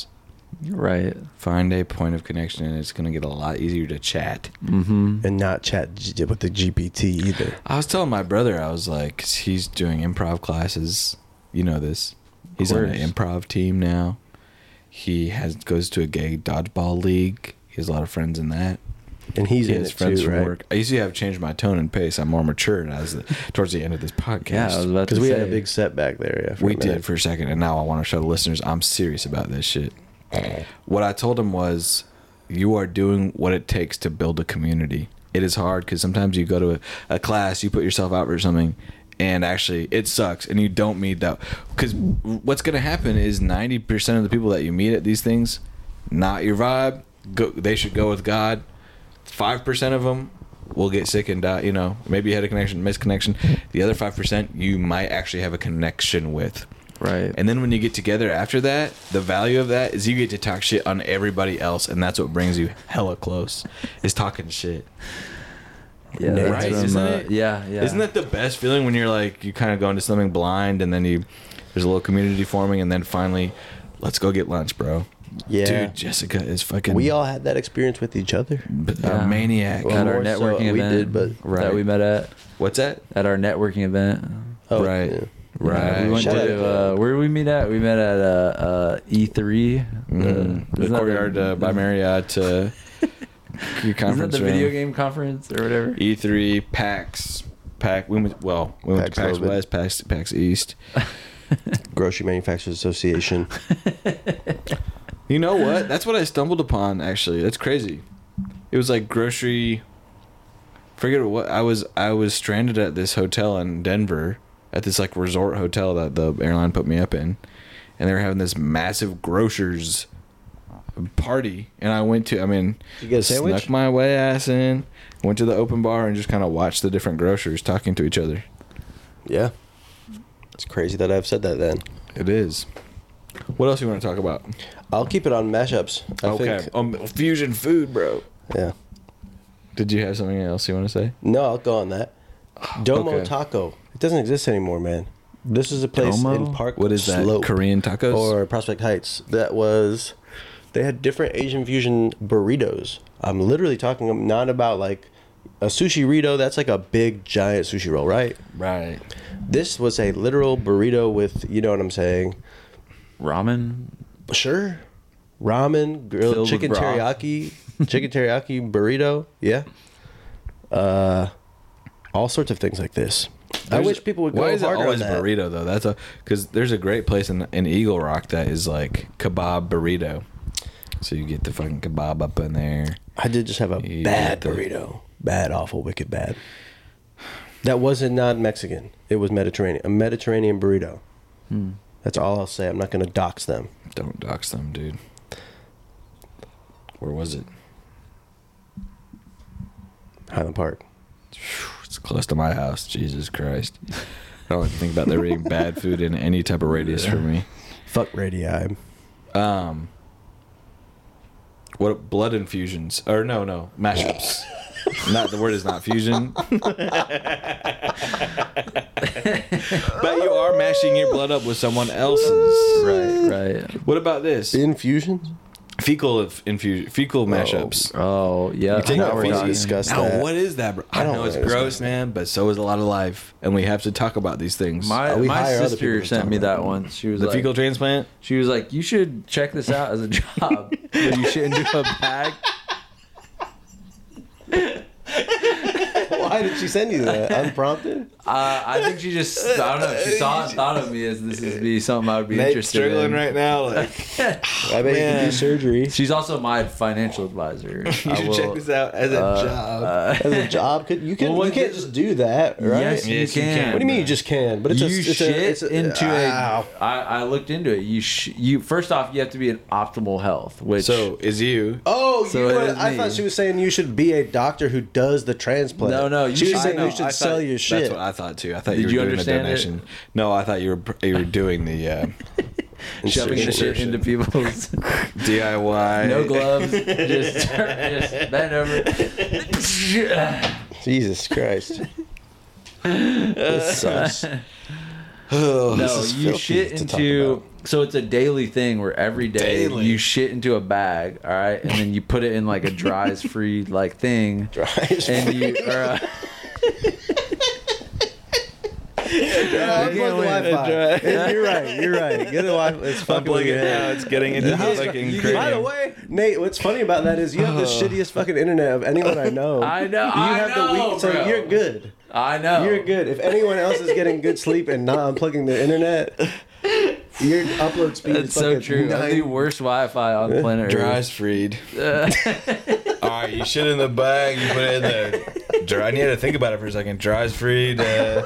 Right. Find a point of connection, and it's gonna get a lot easier to chat. Mm-hmm. And not chat with the GPT either. I was telling my brother, I was like, 'cause he's doing improv classes. You know this. He's on an course. improv team now. He goes to a gay dodgeball league. He has a lot of friends in that. And he's He in has it friends too, from right? work. I usually have changed my tone and pace. I'm more mature towards the end of this podcast. Yeah, I was about to Because we say. had a big setback there. Yeah, for We a minute. did for a second, and now I want to show the listeners I'm serious about this shit. What I told him was, you are doing what it takes to build a community. It is hard because sometimes you go to a class, you put yourself out for something, and actually it sucks, and you don't meet that. Because what's going to happen is 90% of the people that you meet at these things, not your vibe. They should go with God. 5% of them will get sick and die. You know, maybe you had a misconnection. The other 5% you might actually have a connection with. Right. And then when you get together after that, the value of that is you get to talk shit on everybody else, and that's what brings you hella close. Is talking shit. Yeah, Right, that's from, isn't it? Yeah. Isn't that the best feeling when you're like you kind of go into something blind, and then there's a little community forming, and then finally, let's go get lunch, bro. Yeah. Dude, Jessica is fucking. We all had that experience with each other. a maniac. Well, at our more so networking we event did, but- that we met What's that? at our networking event. Oh, Right. yeah. Right. We went Shout to where did we meet at? We met at E3. The isn't that courtyard by Marriott Isn't that conference the room. video game conference or whatever? E3, PAX. We went to PAX PAX Global. West, PAX East. Grocery Manufacturers Association. You know what? That's what I stumbled upon. Actually, that's crazy. It was like grocery. Forget what I was stranded at this hotel in Denver, at this like resort hotel that the airline put me up in, and they were having this massive grocers party, and I went to. I mean, Did you get a sandwich? snuck my way ass in, went to the open bar, and just kind of watched the different grocers talking to each other. Yeah. It's crazy that I've said that then. It is. What else you want to talk about? I'll keep it on mashups. I Okay, think. fusion food, bro. Yeah. Did you have something else you want to say? No, I'll go on that. Domo Okay. Taco. It doesn't exist anymore, man. This is a place Domo? in Park What is that? Slope Korean tacos? or Prospect Heights. They had different Asian fusion burritos. I'm literally talking not about like a sushi burrito. That's like a big giant sushi roll, right? Right. This was a literal burrito with, you know what I'm saying? Ramen. Sure. Ramen, grilled Filled with chicken broth. teriyaki, chicken teriyaki burrito. Yeah. All sorts of things like this. I wish people would go Why is it harder always on that. burrito though? Because there's a great place in Eagle Rock that is like kebab burrito. So you get the fucking kebab up in there. I did just have a You bad get the- burrito. Bad, awful, wicked bad. That wasn't not Mexican. It was Mediterranean. A Mediterranean burrito. That's all I'll say. I'm not going to dox them. Don't dox them, dude. Where was it? Highland Park. It's close to my house. Jesus Christ. I don't like to think about there being bad food in any type of radius for me. Fuck radii. What blood infusions? Or no, mashups. Not the word is not fusion. But you are mashing your blood up with someone else's. Right. What about this? Infusions? Fecal mashups. Oh yeah. You take now that we're feces. talking. discuss Now, that. what is that, bro? I don't know it's wanna gross, discuss man, but so is a lot of life, and we have to talk about these things. My We hire other sister people to sent talk me about that it. once. She was the like, fecal transplant. she was like, you should check this out as a job. Where you shit into a bag. Why did she send you that? Unprompted? I think she just, I don't know. She saw and thought of me as this would be something I would be interested in. right now. Like, I bet you can do surgery. She's also my financial advisor. you should check this out as a job. As a job, you Well, what can't is- just do that, right? Yes, you can. What do you mean you just can? But it's You shit into Ow. I looked into it. You first off, you have to be in optimal health, which So is you? Oh, So you it know, is I me. thought she was saying you should be a doctor who does the transplant. No, you she was should- saying I know, you should I sell thought- your shit. That's what I thought too. I thought Did you you were doing a understand it? donation. No, I thought you were doing the shoving the shit into people's DIY. no gloves, just bend over. Jesus Christ. This sucks. Oh, No, is you filthy shit to talk into. about. So it's a daily thing where every day Daily. you shit into a bag, all right, and then you put it in like a dries free like thing, Dries and you. Unplug the Wi-Fi. You're right. Get a Wi-Fi. It's fucking with your head. It's getting into fucking crazy. By the way, Nate, what's funny about that is you have the shittiest fucking internet of anyone I know. I know. You I have know, the weak, so bro. you're good. I know. You're good. If anyone else is getting good sleep and not unplugging their internet, your upload speed That's is so fucking true. That's the worst Wi-Fi on planet Earth. Dries freed. All right, you shit in the bag. You put it in the dry. I need to think about it for a second. Dries freed.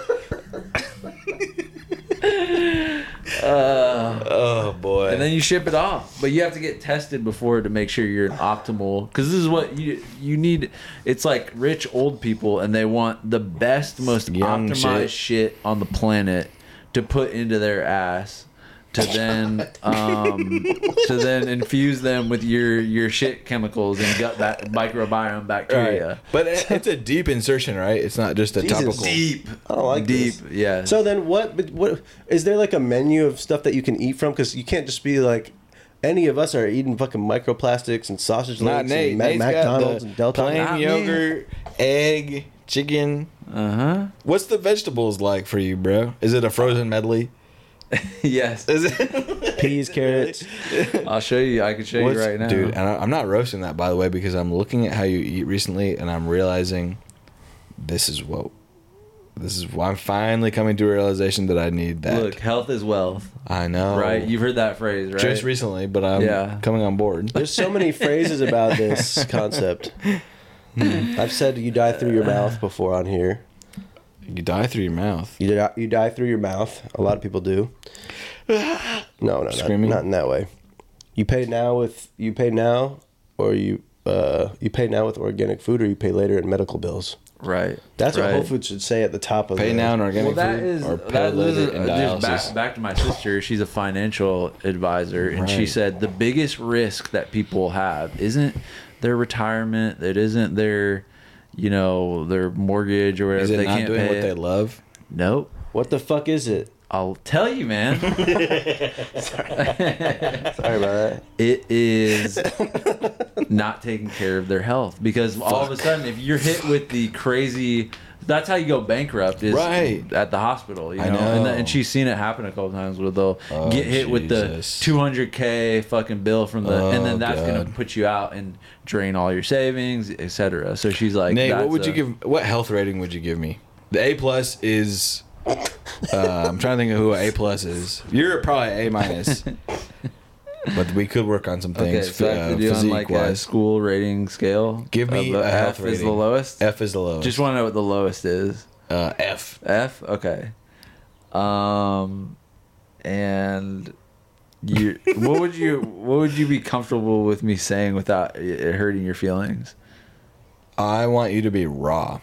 Oh boy. And then you ship it off, but you have to get tested before to make sure you're an optimal. Because this is what you need. It's like rich old people, and they want the best, most Young optimized shit on the planet to put into their ass. To then infuse them with your shit chemicals and gut microbiome bacteria. Right. But it's a deep insertion, right? It's not just a Jesus. topical. Deep. I don't like Deep. this. Yeah. So then what is there like a menu of stuff that you can eat from? Because you can't just be like, any of us are eating fucking microplastics and sausage Not links Nate. and Nate's McDonald's got and the Delta. plain Not me. yogurt, egg, chicken. What's the vegetables like for you, bro? Is it a frozen medley? Yes. Is it? Peas, carrots. I'll show you. I can show you right now, Dude, and I'm not roasting that, by the way, because I'm looking at how you eat recently, and I'm realizing this is why I'm finally coming to a realization that I need that. Look, health is wealth, I know. right? You've heard that phrase, right? Just recently, but I'm coming on board. There's so many phrases about this concept. I've said you die through your mouth before on here. You die through your mouth. You die through your mouth. A lot of people do. No, Screaming? not in that way. You pay now, or you pay now with organic food, or you pay later in medical bills. Right. That's what right. Whole Foods should say at the top of Pay the now in organic Well, that food is or pay that later is in just dialysis. back to my sister. She's a financial advisor, and she Right. said the biggest risk that people have isn't their retirement. It isn't their, their mortgage or whatever. Is it they not can't doing pay what it. they love? Nope. What the fuck is it? I'll tell you, man. Sorry about that. It is not taking care of their health, because all of a sudden, if you're hit with the crazy, that's how you go bankrupt, is Right. at the hospital. I know. And she's seen it happen a couple times where they'll Oh, get hit with the Jesus. $200K fucking bill from the, and then Oh, that's gonna God. put you out and drain all your savings, etc. So she's like, Nate, what that's would you give? What health rating would you give me? The A plus is. I'm trying to think of who A plus is. You're probably A minus, but we could work on some Okay, things. so I have to do on physique like a wise. school rating scale. Give me of a health F is the rating. lowest. F is the lowest. Just want to know what the lowest is. F. F. Okay. And you, what would you be comfortable with me saying without it hurting your feelings? I want you to be raw.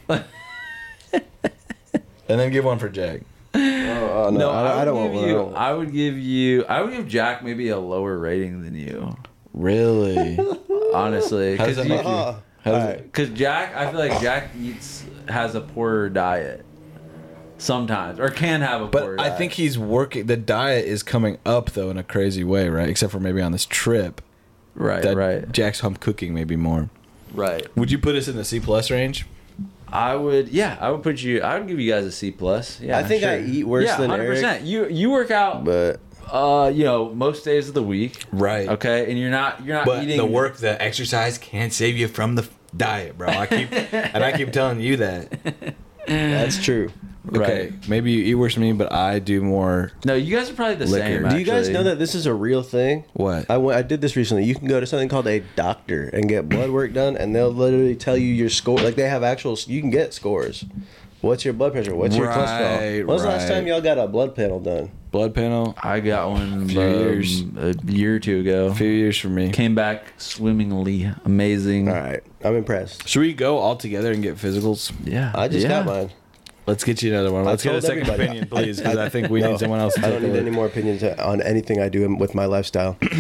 And then give one for Jag. Oh, no, I don't want one. I would give Jack maybe a lower rating than you, Really? honestly, How does that make you? How does it- because Jack, I feel like Jack has a poorer diet sometimes, or can have a poorer But I diet. think he's working. The diet is coming up though in a crazy way, right? Except for maybe on this trip. right. Jack's home cooking maybe more. Right. Would you put us in the C plus range? I would give you guys a C plus. Yeah, I think I eat worse than 100%. Eric. You work out, But most days of the week. Right. Okay, and you're not But eating the exercise can't save you from the diet, bro. I keep telling you that. that's true. Okay, Right. maybe you eat worse than me, but I do more. No, you guys are probably the Liquor. same. Do Do you guys actually. know that this is a real thing? What? I did this recently. You can go to something called a doctor and get blood work done, and they'll literally tell you your score. Like they have you can get scores. What's your blood pressure? What's your cholesterol? Right, When's the last right. time y'all got a blood panel done? Blood panel? I got one Few years. a year or two ago. A few years for me. Came back swimmingly amazing. All right, I'm impressed. Should we go all together and get physicals? Yeah, I just yeah. got mine. Let's get you another one. Let's get a told second everybody. opinion, please, because I think we No, need someone else to I take don't a need look. any more opinions on anything I do with my lifestyle.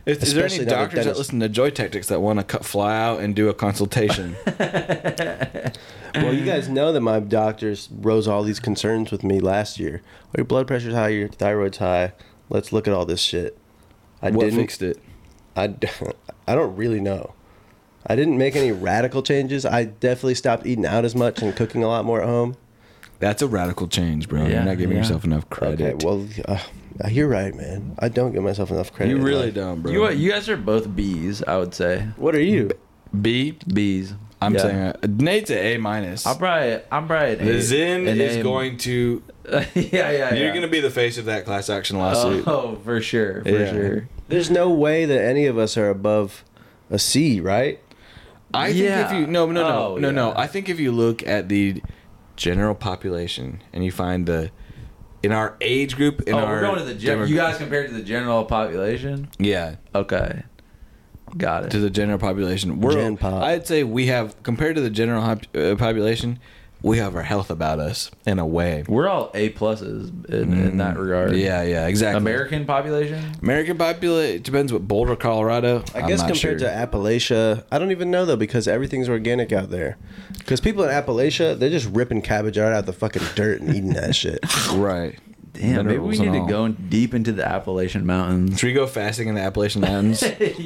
Is there any Especially now with doctors that dentists. listen to Joy Tactics that want to fly out and do a consultation? Well, you guys know that my doctors rose all these concerns with me last year. Your blood pressure's high, your thyroid's high. Let's look at all this shit. I What didn't. fixed it? I don't really know. I didn't make any radical changes. I definitely stopped eating out as much and cooking a lot more at home. That's a radical change, bro. Yeah, You're not giving yeah. yourself enough credit. Okay, well, you're right, man. I don't give myself enough credit. You in really life. don't, bro. You guys are both B's, I would say. What are you? B. B's. I'm Yeah. saying Nate's an A minus. I'm probably an The A. Zen an is A. going to. yeah. You're going to be the face of that class action lawsuit. Oh, for sure, for Yeah. sure. There's no way that any of us are above a C, right? I think Yeah. if you no. Oh, yeah. I think if you look at the general population and you find in our age group in our We're going to the you guys compared to the general population. yeah Okay, got it. to the general population. Gen pop. I'd say we have compared to the general population, we have our health about us in a way. We're all A pluses in that regard. Yeah, exactly. American population. American population depends what Boulder, Colorado. I guess compared to Appalachia, I don't even know though because everything's organic out there. Because people in Appalachia, they're just ripping cabbage out of the fucking dirt and eating that shit. right. Damn, maybe we Minerals and need to all. go deep into the Appalachian Mountains. Should we go fasting in the Appalachian Mountains?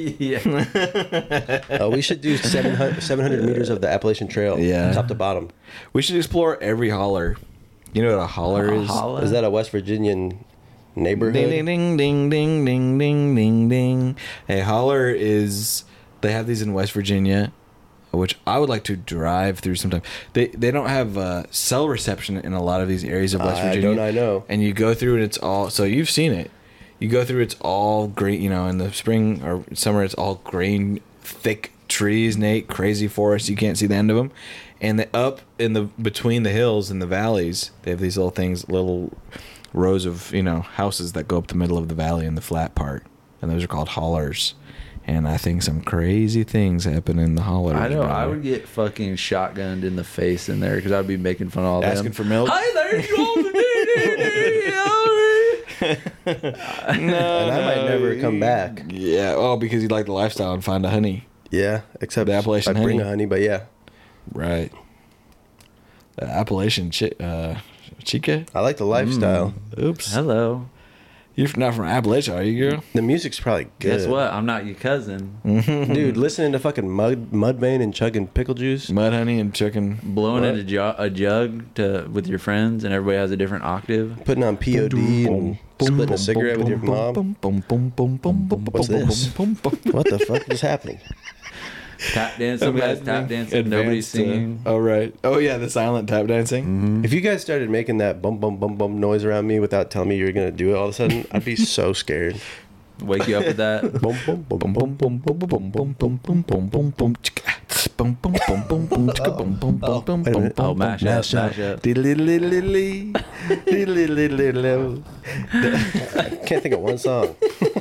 yeah. We should do 700 meters of the Appalachian Trail, Yeah. top to bottom. We should explore every holler. You know what a holler is? Holla? Is that a West Virginian neighborhood? Ding ding ding ding ding ding ding ding. Hey, holler is they have these in West Virginia, which I would like to drive through sometime. They don't have cell reception in a lot of these areas of West Virginia. Don't I know? And you go through and it's all so you've seen it. You go through it's all green. You know, in the spring or summer it's all green, thick trees, Nate, crazy forests. You can't see the end of them. And up in the between the hills and the valleys, they have these little things, little rows of houses that go up the middle of the valley in the flat part, and those are called hollers. And I think some crazy things happen in the hollers. I know. I brother. would get fucking shotgunned in the face in there because I'd be making fun of all asking them. for milk. Hi there, you all And I might never come back. Yeah, oh, because you like the lifestyle and find a honey. Yeah, except The Appalachian I bring honey. a honey, but yeah. Right. The Appalachian chica. I like the lifestyle. Oops. Hello. You're not from Appalachia, are you, girl? The music's probably good. Guess what? I'm not your cousin. Dude, listening to fucking Mudvayne and chugging pickle juice. Mud honey and chicken. Blowing What? in a jug with your friends, and everybody has a different octave. Putting on POD and splitting a cigarette with your mom. What's this? What the fuck is happening? Tap dancing, guys. Tap dancing. Nobody's singing. Oh, right. Oh, yeah, the silent tap dancing. If you guys started making that bum bum bum bum noise around me without telling me you were gonna do it all of a sudden, I'd be so scared. Wake you up with that. Bum bum bum bum bum. Oh, mash up, mash up. Can't think of one song.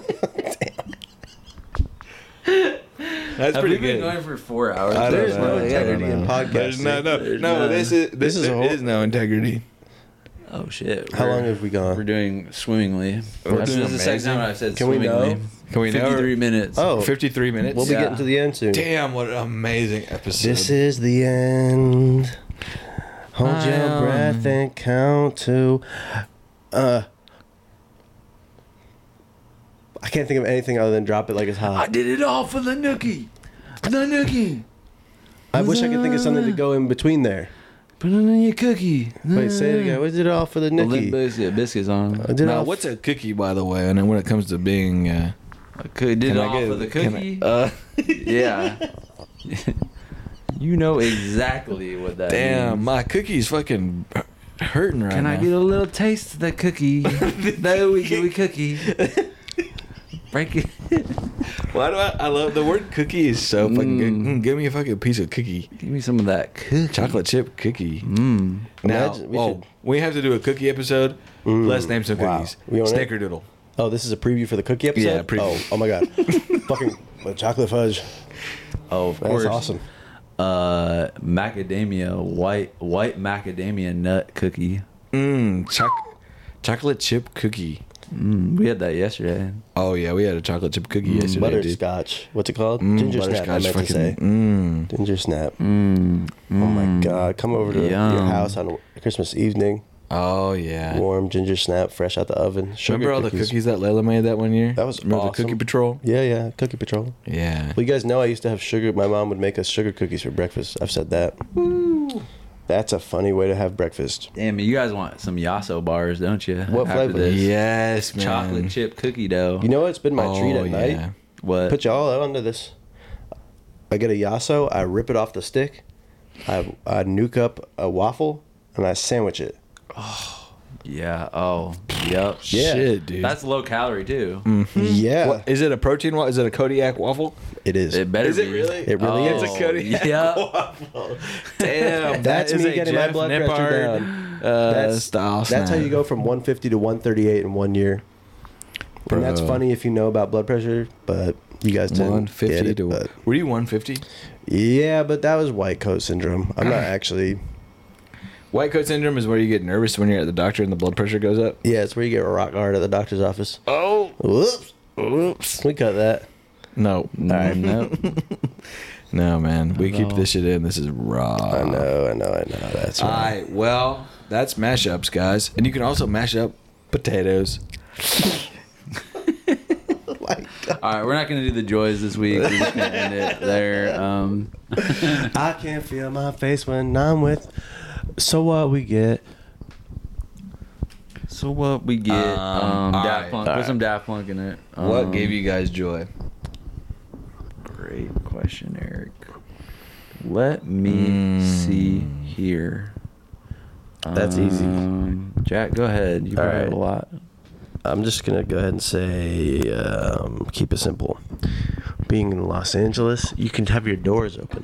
That's Have pretty we been good. going for 4 hours? I don't There's know. no I don't integrity in know. There's podcasting. no. This is a whole- no integrity. Oh shit! How long have we We're gone? doing swimmingly. We're This doing is the second amazing. time I've said Can we swimmingly. know? Can we know? 53 minutes. Oh, 53 minutes. we'll be Yeah. getting to the end soon. Damn, what an amazing episode. This is the end. Hold your breath and count to. I can't think of anything other than drop it like it's I hot. did it all for the nookie. The nookie. I wish I could think of something to go in between there. Put it in your cookie. Wait, say it again. What did it all for the The Limp Nicky? Bizkit biscuits on. I did it Now, all what's a cookie, by the way? And then when it comes to being, I did it all for the cookie. Yeah. You know exactly what that damn, means. my cookie's fucking hurting right Can now. I get a little taste of that cookie? That ooey cookie. Break it. Why do I love the word cookie is so fucking good. Give me a fucking piece of cookie. Give me some of that cookie. Chocolate chip cookie. Mmm. Now, Imagine- we we have to do a cookie episode. Let's name some Wow. cookies. We on it? Snickerdoodle. Oh, this is a preview for the cookie episode? Yeah, preview. Oh my god. Fucking chocolate fudge. Oh, of That's course. awesome. Macadamia, white macadamia nut cookie. Chocolate chip cookie. We had that yesterday. Oh yeah, we had a chocolate chip cookie yesterday, dude. Butterscotch. What's it called? Ginger snap. I meant to say. Ginger snap. Oh my god! Come over to Yum. your house on Christmas evening. Oh yeah. Warm ginger snap, fresh out the oven. Sugar Remember all the cookies that Layla made that one year? That was Remember awesome. the Cookie Patrol? Yeah, Cookie Patrol. Yeah. Well, you guys know I used to have sugar. My mom would make us sugar cookies for breakfast. I've said that. That's a funny way to have breakfast. Damn, you guys want some Yasso bars, don't you? What after flavor? this? Yes, man. Chocolate chip cookie dough. You know what's been my treat Oh, at night? yeah. What? Put y'all out onto this. I get a Yasso, I rip it off the stick, I nuke up a waffle, and I sandwich it. Yeah. Oh. Yep. Yeah. Shit, dude. That's low calorie too. Yeah, What, is it a protein waffle? Is it a Kodiak waffle? it is. It better Is it be. really? It really is. It's a Kodiak Yeah. waffle. Damn. That's that is me a getting my Jeff blood pressure Nippard, down. style That's how snack. you go from 150 to 138 in 1 year. And that's Bro. funny if you know about blood pressure, but you guys didn't 150 get it. to But Were you 150? yeah, but that was white coat syndrome. I'm not actually. White coat syndrome is where you get nervous when you're at the doctor and the blood pressure goes up. Yeah, it's where you get rock hard at the doctor's office. Oh. Whoops. Whoops. We cut that. No. All right. Nope. No, man. We keep No. this shit in. This is raw. I know. That's All right. right. Well, that's mashups, guys. And you can also mash up potatoes. All right, we're not gonna do the joys this week. We're just gonna end it there. I can't feel my face when I'm with. So what we get? So what we get? all Daft right, Punk. all Put right. some Daft Punk in it. What gave you guys joy? Great question, Eric. Let me see here. That's easy. Jack, go ahead. You All probably have right. a lot. I'm just gonna go ahead and say, keep it simple. Being in Los Angeles, you can have your doors open.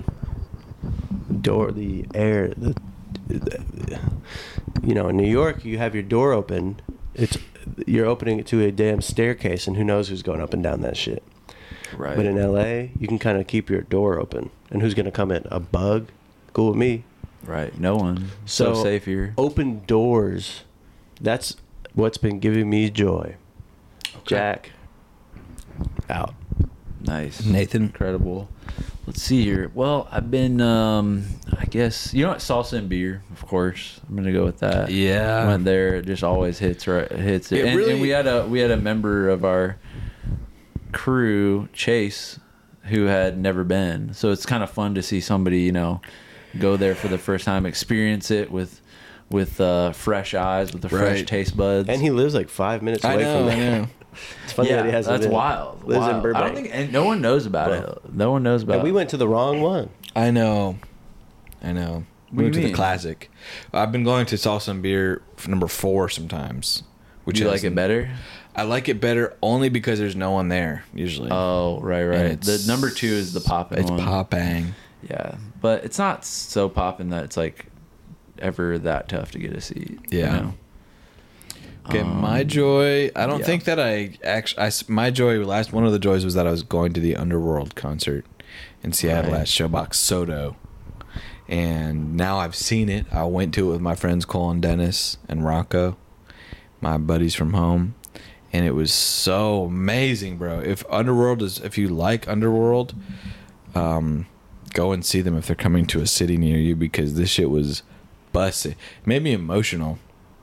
In New York, you have your door open. You're opening it to a damn staircase, and who knows who's going up and down that shit. Right. But in LA, you can kind of keep your door open, and who's gonna come in? A bug? Cool with me. Right. No one. So safe here. Open doors. That's what's been giving me joy. Jack. Out. Nice. Nathan? Incredible. Let's see here. Well, I've been, I guess, you know what? Salsa and beer, of course. I'm going to go with that. Yeah. Went there. It just always hits it. It And really- we had a member of our crew, Chase, who had never been. So it's kind of fun to see somebody, go there for the first time, experience it with fresh eyes, with the fresh Right. taste buds. And he lives like 5 minutes away from there. It's funny yeah, that he hasn't that's been. wild. Lives Wild. in Burbank. I don't think and no one knows about it. No one knows about And we it. went to the wrong one. I know. We What do went you to the mean? classic. I've been going to Salsa and Beer for number 4 sometimes. Would you has- like it better? I like it better only because there's no one there usually. Oh, right. And The it's- number 2 is the poppin' It's one. popping. Yeah, but it's not so poppin' that it's like ever that tough to get a seat. Yeah. Okay, my joy. I don't yeah. think that my joy one of the joys was that I was going to the Underworld concert in Seattle Right. at Showbox Soto. And now I've seen it. I went to it with my friends Cole and Dennis and Rocco, my buddies from home. And it was so amazing, bro. If you like Underworld, go and see them if they're coming to a city near you, because this shit was busted. It made me emotional.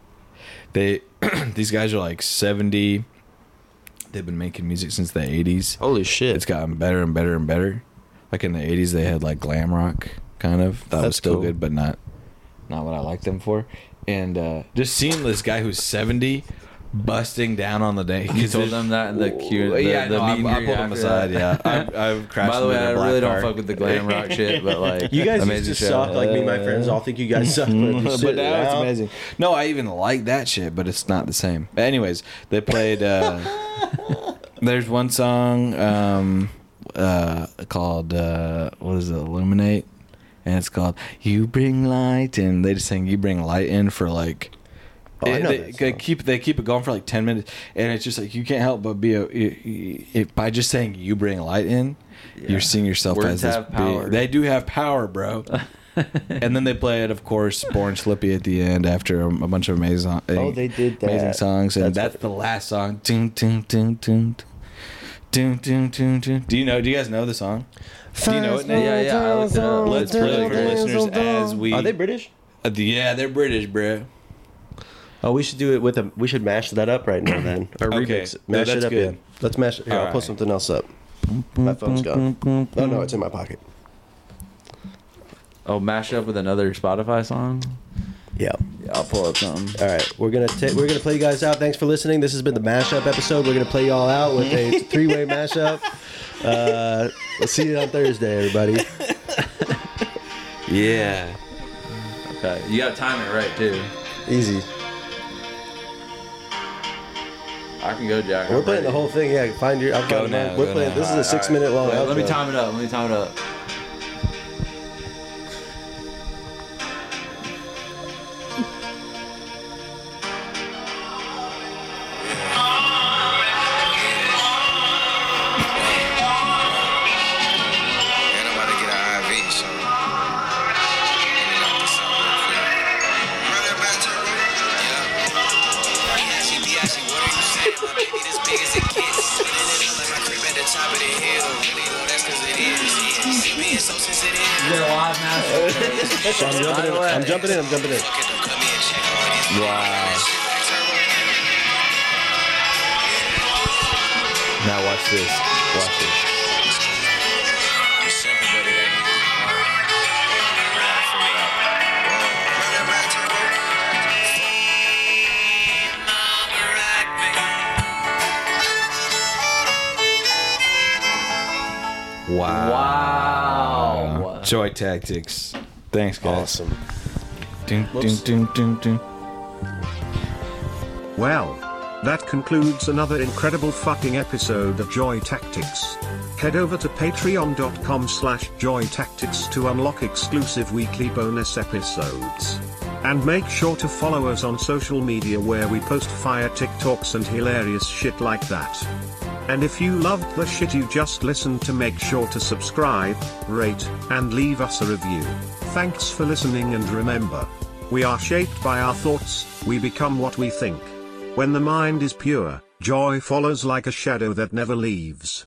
These guys are like 70. They've been making music since the 80s. Holy shit. It's gotten better and better and better. Like in the 80s, they had like glam rock kind of. That was That's still cool. good, but not what I liked them for. And just seeing this guy who's 70 busting down on the day. You told them that in the Q. Yeah, the no, I meet and pulled greet them after aside. that. Yeah, I've crashed. By the way, into I their black really don't car. fuck with the glam rock shit, but like You guys amazing used to show. suck like me and my friends all think you guys suck. But, if you But sit now it's down- amazing. No, I even like that shit, but it's not the same. But anyways, they played. There's one song called what is it? Illuminate, and it's called "You Bring Light," and they just sang "You Bring Light" in for like. Oh, I know they that song. keep it going for like 10 minutes, and it's just like you can't help but be by just saying "You Bring Light" in. Yeah. You're seeing yourself Words as this have power. They do have power, bro. And then they play it, of course, Born Slippy at the end after a bunch of amazing, they did that. amazing songs, and That's that's the last song. Dun, dun, dun, dun, dun, dun, dun, dun. Do you guys know the song? Do you know it, Nate? Yeah, I looked it up. Let's really for the listeners as we. Are they British? Yeah, they're British, bro. Oh, we should do it with a. We should mash that up right now, then. Or Okay. remix it. No, Mash that's it up. good. Yeah. Let's mash it. Here, I'll All pull right. something else up. My phone's gone. Oh no, it's in my pocket. Oh, mash up with another Spotify song. Yeah. Yeah, I'll pull up something. All right, we're gonna play you guys out. Thanks for listening. This has been the mashup episode. We're gonna play you all out with a three-way mashup. Let's see you on Thursday, everybody. Yeah. Okay, you gotta time it right too. Easy. I can go, Jack. We're I'm playing ready. the whole thing. Yeah, find your. I'm Go finding now, mine. We're go playing. now. This is a All 6 right. minute long. Wait, let me outro. time it up. Let me time it up. And I'm about to get an IV, so let me knock this out real quick. Run that back, turn yeah. Biashi, what are you saying? My baby this big as it gets. Spinning it up like my crib at the top of the hill. Really, though, that's 'cause it is. Yeah. See me so sensitive. You got a live mash. So I'm jumping in. Fuck it, don't cut me a check on it. Wow. Now watch this. Watch this. It's simple, but it ain't. I gotta figure it out. Run that back, turn Wow. Wow. Joy Tactics. Thanks, guys. Awesome. Dun, dun, dun, dun, dun. Well, that concludes another incredible fucking episode of Joy Tactics. Head over to patreon.com/joytactics to unlock exclusive weekly bonus episodes. And make sure to follow us on social media where we post fire TikToks and hilarious shit like that. And if you loved the shit you just listened to, make sure to subscribe, rate, and leave us a review. Thanks for listening, and remember, we are shaped by our thoughts, we become what we think. When the mind is pure, joy follows like a shadow that never leaves.